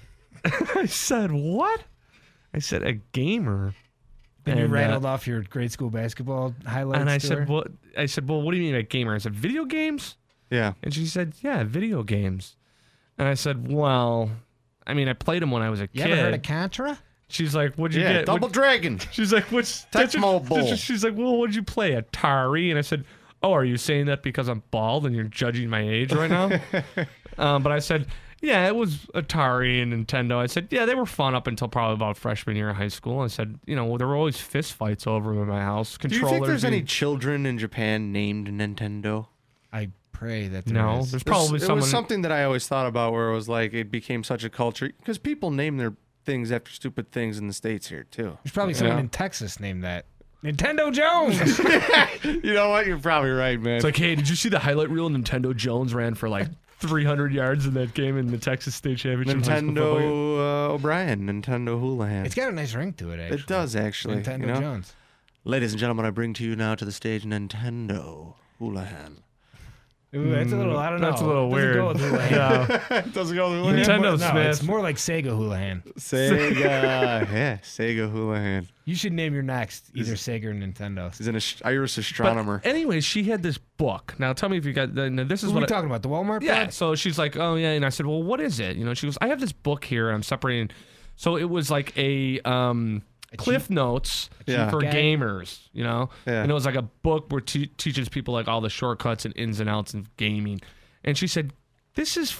I said, what? I said, a gamer? And you rattled off your grade school basketball highlights. And I said, well, what do you mean by gamer? I said, video games? Yeah. And she said, yeah, video games. And I said, well, I mean, I played them when I was a kid. You ever heard of Contra? She's like, what'd you get? Double Dragon. She's like, what's Tecmo Bowl? She's like, well, what'd you play? Atari? And I said, oh, are you saying that because I'm bald and you're judging my age right now? But I said, yeah, it was Atari and Nintendo. I said, yeah, they were fun up until probably about freshman year of high school. I said, you know, there were always fist fights over them in my house. Do you think there's any children in Japan named Nintendo? I pray that there no, is. There's probably someone. It was something that I always thought about, where it was like it became such a culture because people name their things after stupid things in the States here too. There's probably someone in Texas named that Nintendo Jones. You know what? You're probably right, man. It's like, hey, did you see the highlight reel? Nintendo Jones ran for like 300 yards in that game in the Texas State Championship. Nintendo O'Brien, Nintendo Houlihan. It's got a nice ring to it, actually. It does, actually. Nintendo Jones. Ladies and gentlemen, I bring to you now to the stage Nintendo Houlihan. Ooh, that's a little, I don't know. That's a little weird. Go with Houlihan. It doesn't go with Houlihan. Nintendo Smith. It's more like Sega Houlihan. Sega. Yeah, Sega Houlihan. You should name your next either Sega or Nintendo. He's an Irish astronomer. But anyways, she had this book. Now tell me if you got. This is what are we talking about? The Walmart? Yeah. Book? So she's like, oh yeah, and I said, well, what is it? You know, she goes, I have this book here. I'm separating. So it was like a Cliff Notes for gamers, you know? Yeah. And it was like a book where teaches people like all the shortcuts and ins and outs of gaming. And she said, this is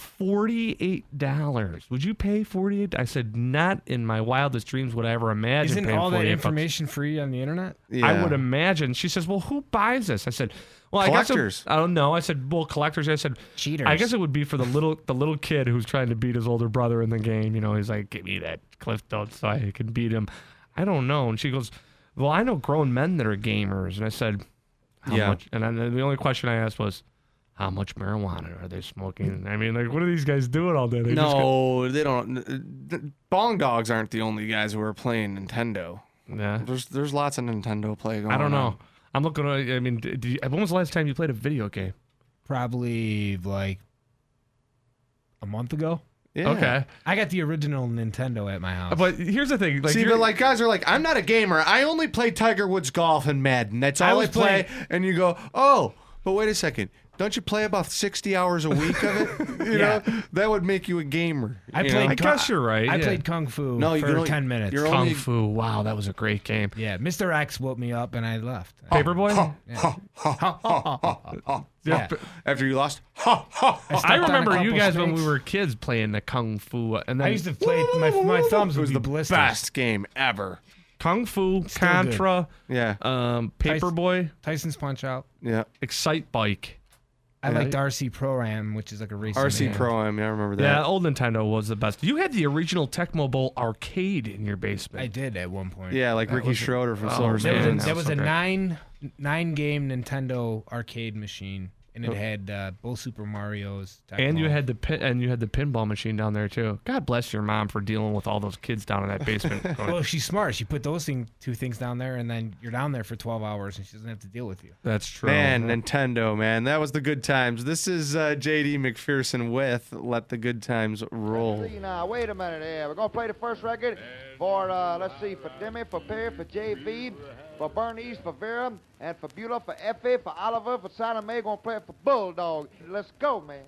$48. Would you pay $48? I said, not in my wildest dreams would I ever imagine paying $48. Isn't all that information free on the internet? Yeah. I would imagine. She says, well, who buys this? I said, well, collectors. I don't know. I said, well, collectors. I said, cheaters. I guess it would be for the little kid who's trying to beat his older brother in the game. You know, he's like, give me that Cliff Notes so I can beat him. I don't know. And she goes, well, I know grown men that are gamers. And I said, how much? And then the only question I asked was, how much marijuana are they smoking? I mean, like, what are these guys doing all day? They don't. Bong dogs aren't the only guys who are playing Nintendo. Yeah. There's lots of Nintendo play going on. I don't know. I'm looking at, I mean, when was the last time you played a video game? Probably like a month ago. Yeah. Okay. I got the original Nintendo at my house. But here's the thing. Like, but like guys are like, I'm not a gamer. I only play Tiger Woods golf and Madden. That's all I play. And you go, oh, but wait a second. Don't you play about 60 hours a week of it? You know, that would make you a gamer. I guess you're right. I played Kung Fu for 10 minutes. Kung Fu. Wow, that was a great game. Yeah, Mr. X woke me up and I left. Paperboy? Yeah. After you lost? I remember you guys when we were kids playing the Kung Fu. And then I used to play, my thumbs would be blisters. Best game ever. Kung Fu, Contra, Paperboy. Tyson's Punch-Out. Yeah. Excite Bike. I liked RC Pro-Am, which is like a racing game. RC Pro-Am, yeah, I remember that. Yeah, old Nintendo was the best. You had the original Tecmo Bowl arcade in your basement. I did at one point. Yeah, like Ricky Schroeder from Silver Spoon. That was a nine-game Nintendo arcade machine. And it had both Super Marios. And you had the pinball machine down there too. God bless your mom for dealing with all those kids down in that basement. Well, she's smart. She put those two things down there, and then you're down there for 12 hours, and she doesn't have to deal with you. That's true. Man, Nintendo, man, that was the good times. This is J.D. McPherson with "Let the Good Times Roll." Now, wait a minute here. We're gonna play the first record for let's see, for Demi, for Perry, for J.V., for Bernice, for Vera, and for Beulah, for Effie, for Oliver, for Santa Mae. Gonna play it for Bulldog. Let's go, man.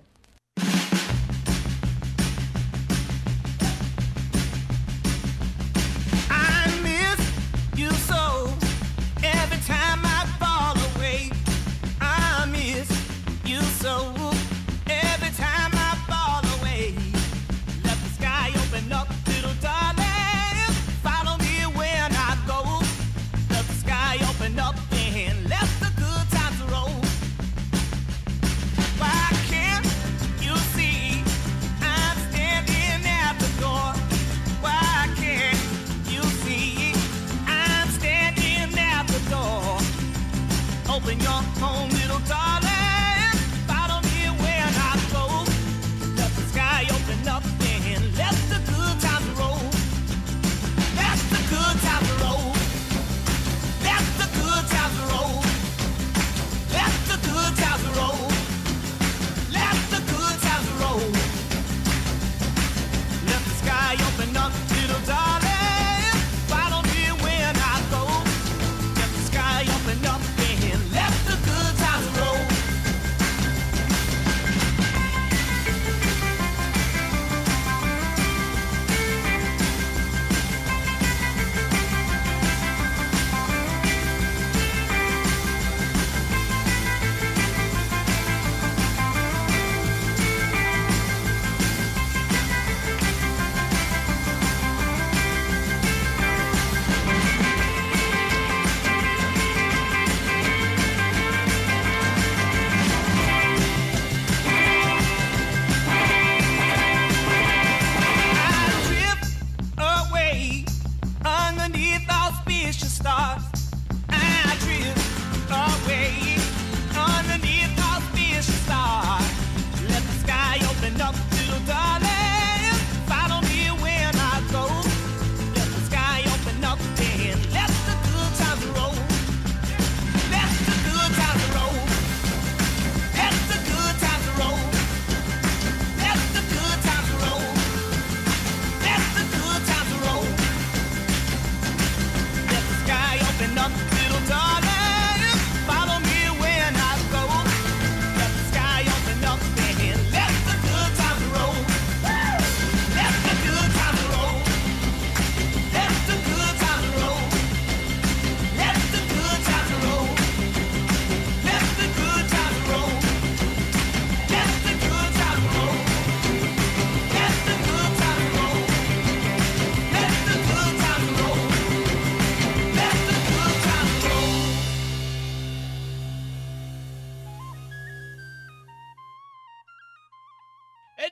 I miss you so. Every time I fall away, I miss you so. Every time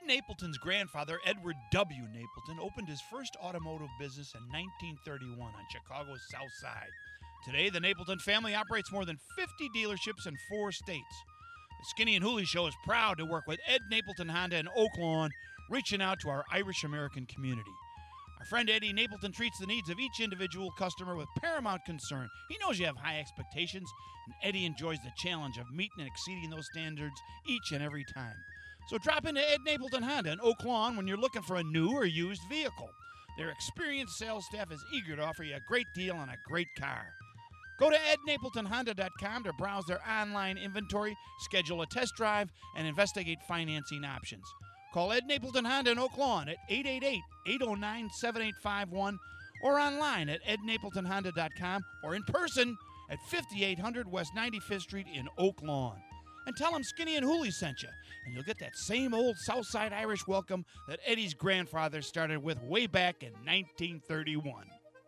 Ed Napleton's grandfather, Edward W. Napleton, opened his first automotive business in 1931 on Chicago's South Side. Today, the Napleton family operates more than 50 dealerships in 4 states. The Skinny and Hooley Show is proud to work with Ed Napleton Honda in Oak Lawn, reaching out to our Irish-American community. Our friend Eddie Napleton treats the needs of each individual customer with paramount concern. He knows you have high expectations, and Eddie enjoys the challenge of meeting and exceeding those standards each and every time. So drop into Ed Napleton Honda in Oak Lawn when you're looking for a new or used vehicle. Their experienced sales staff is eager to offer you a great deal on a great car. Go to ednapletonhonda.com to browse their online inventory, schedule a test drive, and investigate financing options. Call Ed Napleton Honda in Oak Lawn at 888-809-7851 or online at ednapletonhonda.com or in person at 5800 West 95th Street in Oak Lawn. And tell them Skinny and Hooley sent you, and you'll get that same old Southside Irish welcome that Eddie's grandfather started with way back in 1931.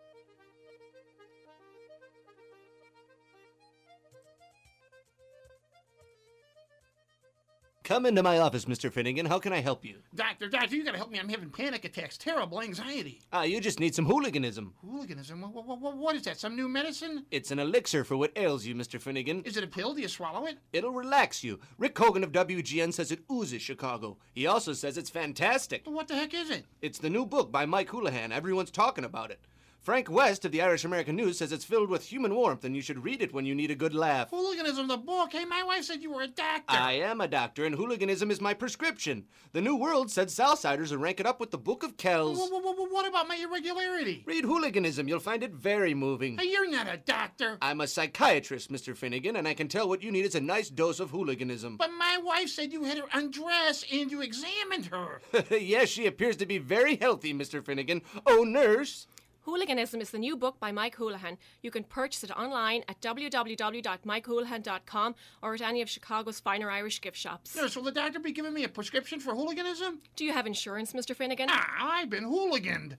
Come into my office, Mr. Finnegan. How can I help you? Doctor, you gotta help me. I'm having panic attacks, terrible anxiety. You just need some hooliganism. Hooliganism? What is that, some new medicine? It's an elixir for what ails you, Mr. Finnegan. Is it a pill? Do you swallow it? It'll relax you. Rick Hogan of WGN says it oozes Chicago. He also says it's fantastic. What the heck is it? It's the new book by Mike Houlihan. Everyone's talking about it. Frank West of the Irish American News says it's filled with human warmth and you should read it when you need a good laugh. Hooliganism, the book? Hey, my wife said you were a doctor. I am a doctor, and hooliganism is my prescription. The New World said Southsiders will rank it up with the Book of Kells. What about my irregularity? Read Hooliganism. You'll find it very moving. Hey, you're not a doctor. I'm a psychiatrist, Mr. Finnegan, and I can tell what you need is a nice dose of hooliganism. But my wife said you had her undressed and you examined her. Yes, she appears to be very healthy, Mr. Finnegan. Oh, nurse. Hooliganism is the new book by Mike Houlihan. You can purchase it online at www.mikehoulihan.com or at any of Chicago's finer Irish gift shops. Nurse, will the doctor be giving me a prescription for hooliganism? Do you have insurance, Mr. Finnegan? I've been hooliganed.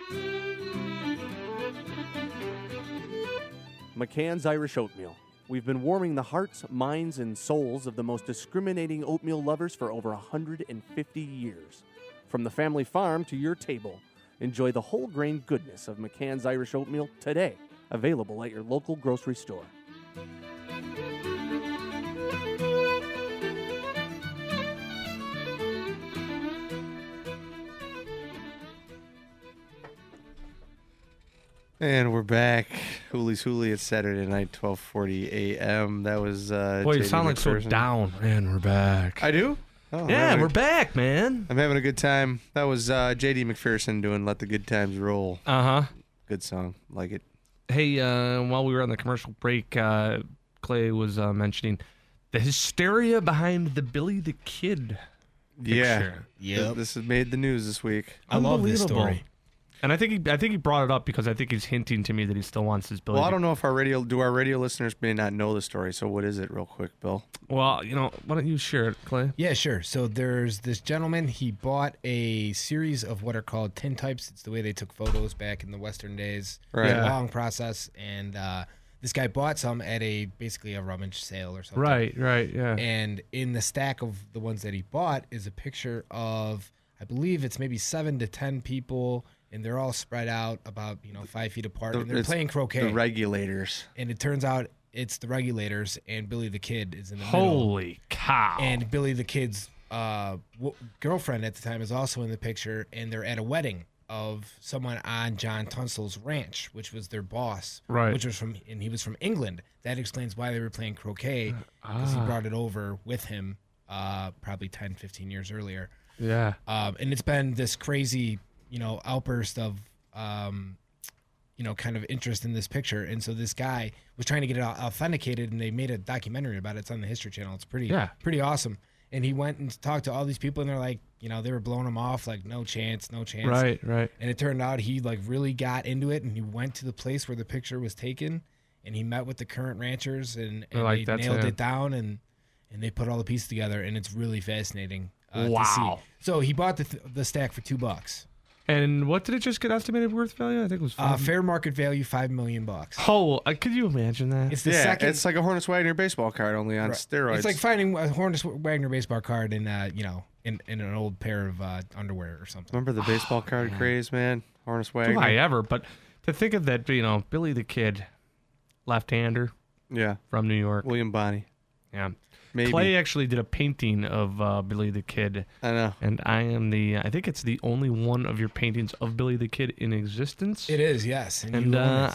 McCann's Irish Oatmeal. We've been warming the hearts, minds, and souls of the most discriminating oatmeal lovers for over 150 years. From the family farm to your table. Enjoy the whole grain goodness of McCann's Irish Oatmeal today, available at your local grocery store. And we're back. Hooley's Hooley. It's Saturday night, 12:40 a.m. That was Boy, you sound like so down. And we're back. I do? Oh, yeah, we're back, man. I'm having a good time. That was J.D. McPherson doing Let the Good Times Roll. Uh-huh. Good song. Like it. Hey, while we were on the commercial break, Clay was mentioning the hysteria behind the Billy the Kid picture. Yeah. This has made the news this week. I love this story. And I think he brought it up because I think he's hinting to me that he still wants his Billy. Well, I don't know if our radio listeners may not know the story. So what is it, real quick, Bill? Well, why don't you share it, Clay? Yeah, sure. So there's this gentleman. He bought a series of what are called tintypes. It's the way they took photos back in the Western days. Right. It's a long process, and this guy bought some at basically a rummage sale or something. Right, yeah. And in the stack of the ones that he bought is a picture of, I believe it's maybe 7 to 10 people. And they're all spread out about 5 feet apart, and they're playing croquet. The Regulators. And it turns out it's the Regulators, and Billy the Kid is in the middle. Holy cow! And Billy the Kid's girlfriend at the time is also in the picture, and they're at a wedding of someone on John Tunstall's ranch, which was their boss. Right. And he was from England. That explains why they were playing croquet, because he brought it over with him probably 10, 15 years earlier. Yeah. And it's been this crazy outburst of, kind of interest in this picture. And so this guy was trying to get it authenticated, and they made a documentary about it. It's on the History Channel. It's pretty awesome. And he went and talked to all these people, and they're like, they were blowing him off, like, no chance. Right. And it turned out he, really got into it, and he went to the place where the picture was taken, and he met with the current ranchers, and they nailed it down, and they put all the pieces together, and it's really fascinating to see. So he bought the stack for $2. And what did it just get estimated worth value? I think it was fair market value, $5 million. Oh, could you imagine that? It's the second. It's like a Hornets Wagner baseball card, only on steroids. It's like finding a Hornets Wagner baseball card in in an old pair of underwear or something. Remember the baseball card craze, man? Honus Wagner. Do I ever? But to think of that, Billy the Kid, left-hander. Yeah. From New York. William Bonney. Yeah. Maybe. Clay actually did a painting of Billy the Kid. I know. And I think it's the only one of your paintings of Billy the Kid in existence. It is, yes. And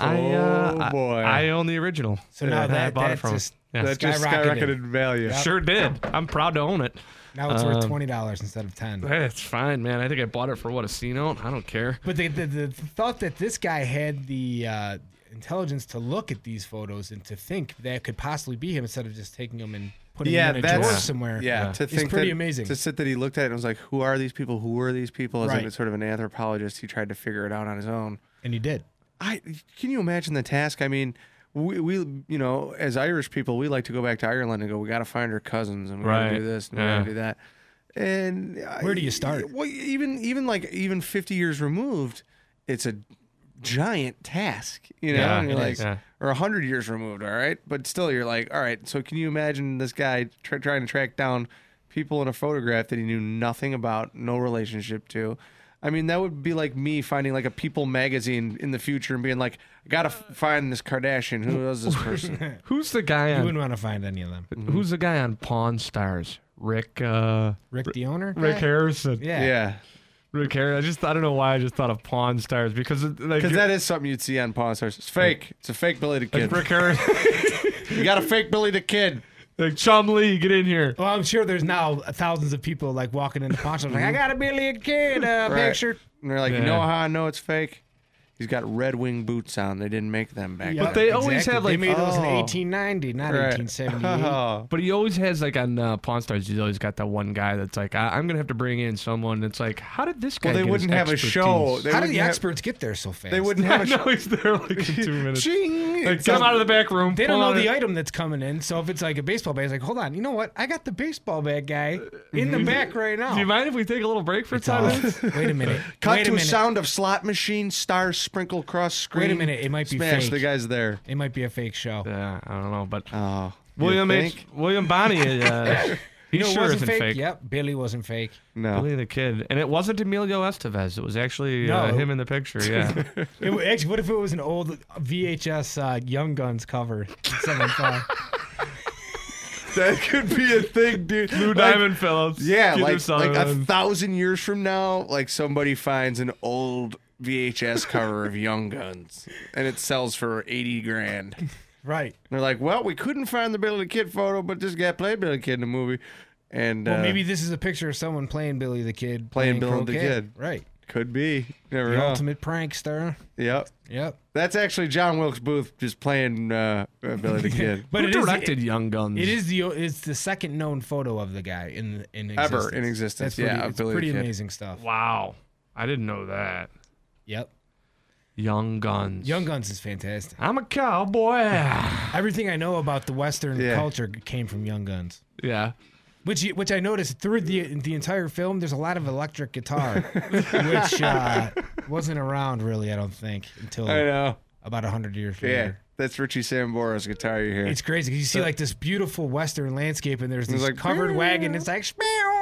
I own the original. So now I bought it from just, that just skyrocketed in value. Yep. Sure did. I'm proud to own it. Now it's worth $20 instead of $10. It's fine, man. I think I bought it for a C note. I don't care. But the thought that this guy had the intelligence to look at these photos and to think that could possibly be him instead of just taking them and putting them in a drawer somewhere. Yeah, to think pretty amazing. To sit that he looked at it and was like, who are these people? Who were these people? As like sort of an anthropologist, he tried to figure it out on his own. And he did. Can you imagine the task? I mean, we as Irish people, we like to go back to Ireland and go, we got to find our cousins and we got to do this and we got to do that. And where do you start? Well, even 50 years removed, it's a giant task, and you're like, or 100 years removed, all right, but still you're like, all right, so can you imagine this guy trying to track down people in a photograph that he knew nothing about, no relationship to? I mean, that would be like me finding like a People magazine in the future and being like, I gotta find this Kardashian. Who is this person? Who's the guy on? You wouldn't want to find any of them. Who's the guy on Pawn Stars? Rick the owner? Rick Harrison. Yeah. Rick Harrison. I don't know why I just thought of Pawn Stars because that is something you'd see on Pawn Stars. It's fake. It's a fake Billy the Kid. Rick Harrison. You got a fake Billy the Kid. Like, Chumlee, get in here. Well, I'm sure there's now thousands of people like walking into pawn shops like, I got a Billy the Kid picture. And they're like, you know how I know it's fake? He's got Red Wing boots on. They didn't make them back then. But they always have like... They made those in 1890, not 1878. But he always has like on Pawn Stars, he's always got that one guy that's like, I'm going to have to bring in someone. It's like, how did this guy they wouldn't have expertise? A show. How did the experts get there so fast? They wouldn't have a show. He's there like in 2 minutes. Ching! Like, get him out of the back room. They don't know the item that's coming in. So if it's like a baseball bat, it's like, hold on, you know what? I got the baseball bat guy in the back right now. Do you mind if we take a little break for 10 minutes? Wait a minute. Cut to a sound of slot machine, stars sprinkle cross screen. Wait a minute, it might be Smash, fake. the guy's there. It might be a fake show. Yeah, I don't know, but William Bonney, he sure wasn't isn't fake. Yep, Billy wasn't fake. No, Billy the Kid, and it wasn't Emilio Estevez. It was actually him in the picture. Yeah. Actually, what if it was an old VHS Young Guns cover? That could be a thing, dude. Lou Diamond Phillips. Yeah, like 1,000 years from now, like somebody finds an old VHS cover of Young Guns, and it sells for $80,000. Right. And they're like, well, we couldn't find the Billy the Kid photo, but this guy played Billy the Kid in the movie. And maybe this is a picture of someone playing Billy the Kid. Playing Billy the Kid. Right. Could be. Never know. The ultimate prankster. Yep. That's actually John Wilkes Booth just playing Billy the Kid. But who directed Young Guns? It's the second known photo of the guy in existence. Ever in existence. It's pretty amazing stuff. Wow. I didn't know that. Yep. Young Guns. Young Guns is fantastic. I'm a cowboy. Everything I know about the Western culture came from Young Guns. Yeah. Which I noticed through the entire film, there's a lot of electric guitar, which wasn't around really, I don't think, until about 100 years later. Yeah, that's Richie Sambora's guitar you hear. It's crazy because you see like this beautiful Western landscape, and there's this like, covered wagon. It's like,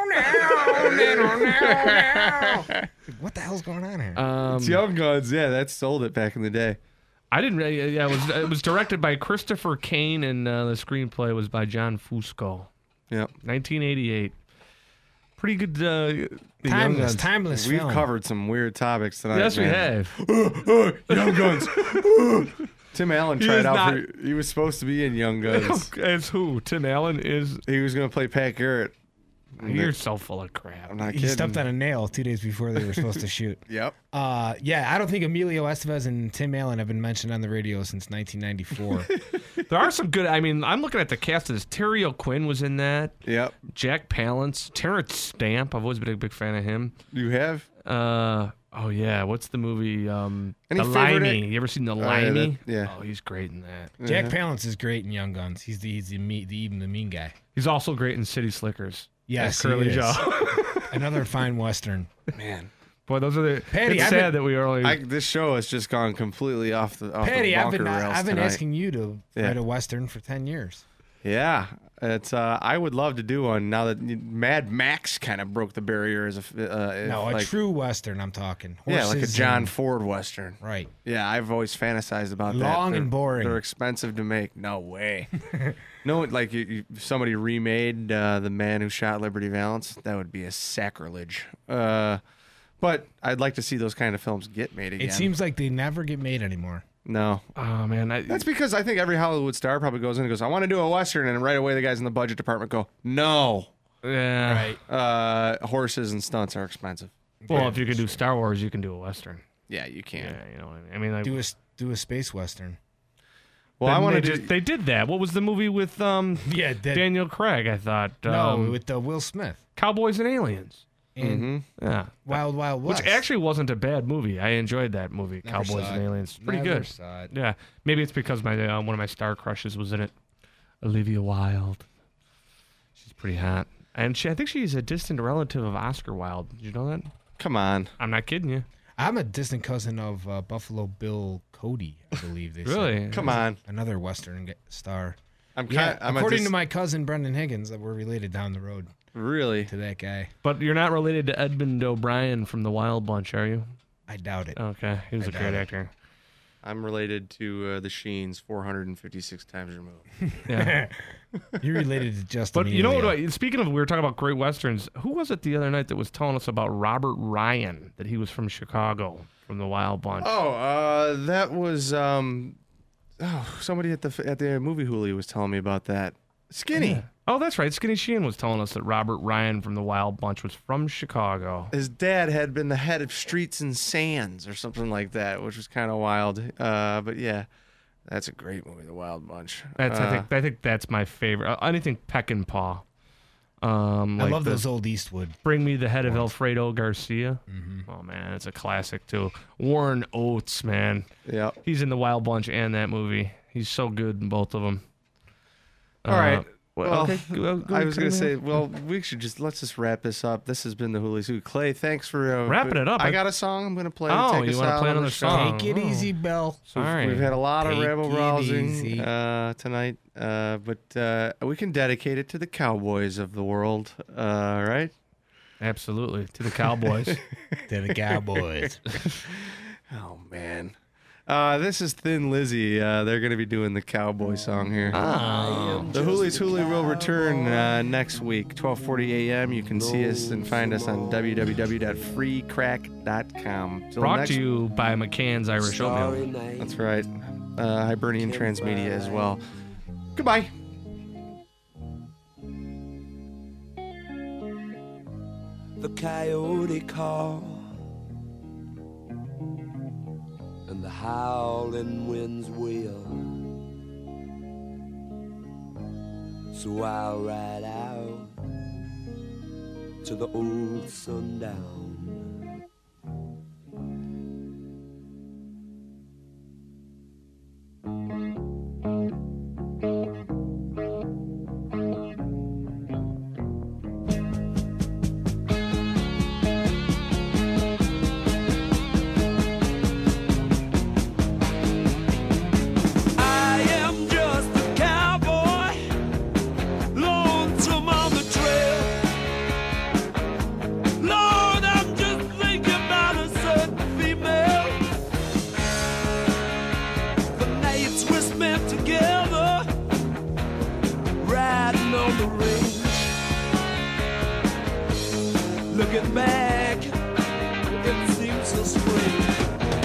what the hell's going on here? It's Young Guns. Yeah, that sold it back in the day. I didn't really. Yeah, it was directed by Christopher Kane, and the screenplay was by John Fusco. Yep. 1988. Pretty good. Timeless We've film. covered some weird topics tonight. Yes, we have. Young Guns. Tim Allen tried out for. He was supposed to be in Young Guns. As who? Tim Allen is. He was going to play Pat Garrett. You're so full of crap. I'm not kidding. He stepped on a nail 2 days before they were supposed to shoot. Yep. Yeah, I don't think Emilio Estevez and Tim Allen have been mentioned on the radio since 1994. There are some good. I mean, I'm looking at the cast of this. Terry O'Quinn was in that. Yep. Jack Palance, Terrence Stamp. I've always been a big fan of him. You have? Oh yeah. What's the movie? The Limey. You ever seen The Limey? Yeah. Oh, he's great in that. Jack Palance is great in Young Guns. He's the mean guy. He's also great in City Slickers. Yes, Curly Joe. Another fine Western. Man. Boy, those are the. Patty, it's sad that we only. This show has just gone completely off the Patty, bonker I've been rails I've been tonight. asking you to write a Western for 10 years. Yeah. It's I would love to do one now that Mad Max kind of broke the barrier as a true Western. I'm talking. Yeah, like a John Ford Western. Right. Yeah, I've always fantasized about that. Long and boring. They're expensive to make. No way. No, like somebody remade The Man Who Shot Liberty Valance. That would be a sacrilege. But I'd like to see those kind of films get made again. It seems like they never get made anymore. No. Oh, man. That's because I think every Hollywood star probably goes in and goes, I want to do a Western. And right away, the guys in the budget department go, no. Yeah. Right. Horses and stunts are expensive. Well, if you can do Star Wars, you can do a Western. Yeah, you can. Yeah, you know what I mean? Like, do a space Western. Well, I want to They did that. What was the movie with Daniel Craig, I thought? No, with Will Smith. Cowboys and Aliens. And yeah, Wild West, which actually wasn't a bad movie. I enjoyed that movie, Cowboys and Aliens. Pretty good. Saw it. Yeah, maybe it's because my one of my star crushes was in it, Olivia Wilde. She's pretty hot, and I think she's a distant relative of Oscar Wilde. Did you know that? Come on, I'm not kidding you. I'm a distant cousin of Buffalo Bill Cody, I believe they really? said. Come on, another Western star. I'm according to my cousin Brendan Higgins, that we're related down the road. Really? To that guy. But you're not related to Edmund O'Brien from the Wild Bunch, are you? I doubt it. Okay, he was a great actor. I'm related to the Sheens 456 times removed. Yeah. You're related to Justin. But you know what? Speaking of, we were talking about great Westerns. Who was it the other night that was telling us about Robert Ryan, that he was from Chicago, from the Wild Bunch? Oh, that was somebody at the movie Hoolie was telling me about that. Skinny. Yeah. Oh, that's right. Skinny Sheehan was telling us that Robert Ryan from the Wild Bunch was from Chicago. His dad had been the head of Streets and Sands or something like that, which was kind of wild. But yeah, that's a great movie, The Wild Bunch. I think that's my favorite. Anything Peckinpah. I love those old Eastwood. Bring Me the Head of Alfredo Garcia. Mm-hmm. Oh man, it's a classic too. Warren Oates, man. Yeah, he's in the Wild Bunch and that movie. He's so good in both of them. All right. Well, okay. I was going to say, let's just wrap this up. This has been the Hoolies Who. Clay, thanks for wrapping it up. I got a song I'm going to play. Oh, you want to play another song? Take it easy, Bill. Sorry. We've had a lot of rabble rousing tonight, but we can dedicate it to the Cowboys of the world, right? Absolutely, to the Cowboys. To the Cowboys. Oh man. This is Thin Lizzy. They're going to be doing the cowboy song here. The Hoolies Hoolie will return next week, 12:40 a.m. You can see us and find us on www.freecrack.com. Brought to you by McCann's Irish Oatmeal. That's right. Hibernian Transmedia as well. Goodbye. The coyote call and the howling winds wail, so I'll ride out to the old sundown. Looking back, it seems so strange.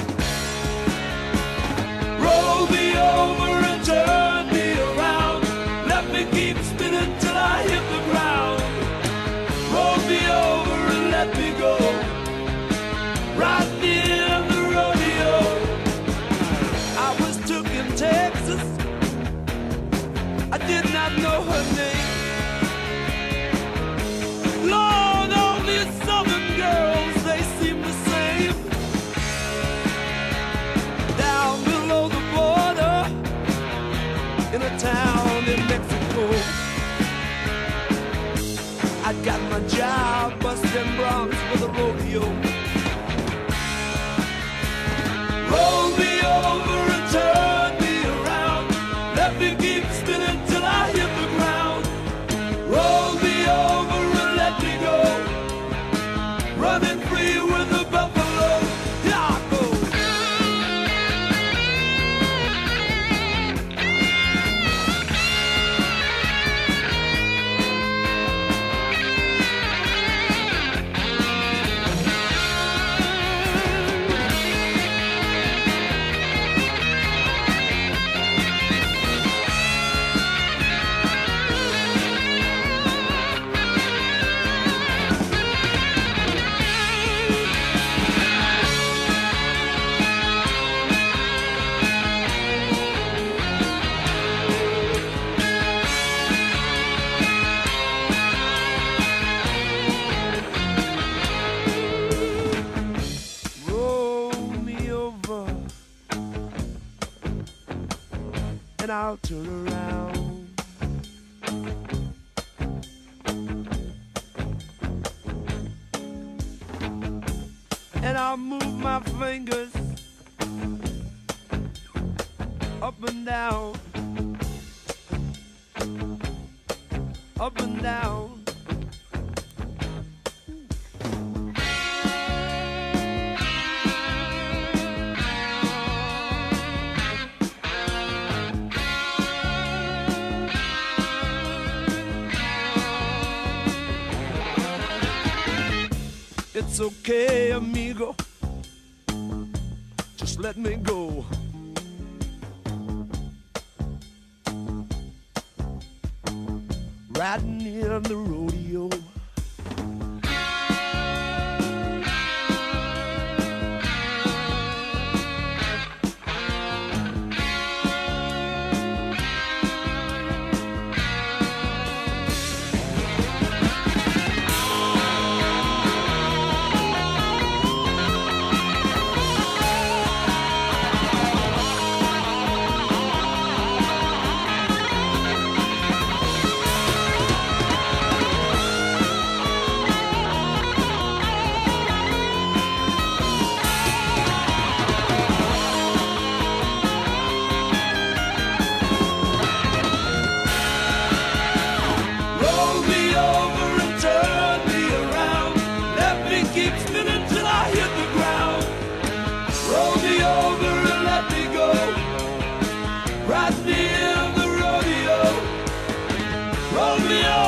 Roll me over and turn me around. Let me keep spinning till I hit the ground. Roll me over and let me go. Right near the rodeo. I was took in Texas. I did not know her name. Lord, only Southern girls, they seem the same. Down below the border, in a town in Mexico, I got my job busting broncs for the rodeo. Roll me over and turn me around. Let me keep spinning till I hit the ground. I'll turn around. And I'll move my fingers up and down, up and down. It's okay, amigo, just let me go. Riding in the rodeo. Roll me over.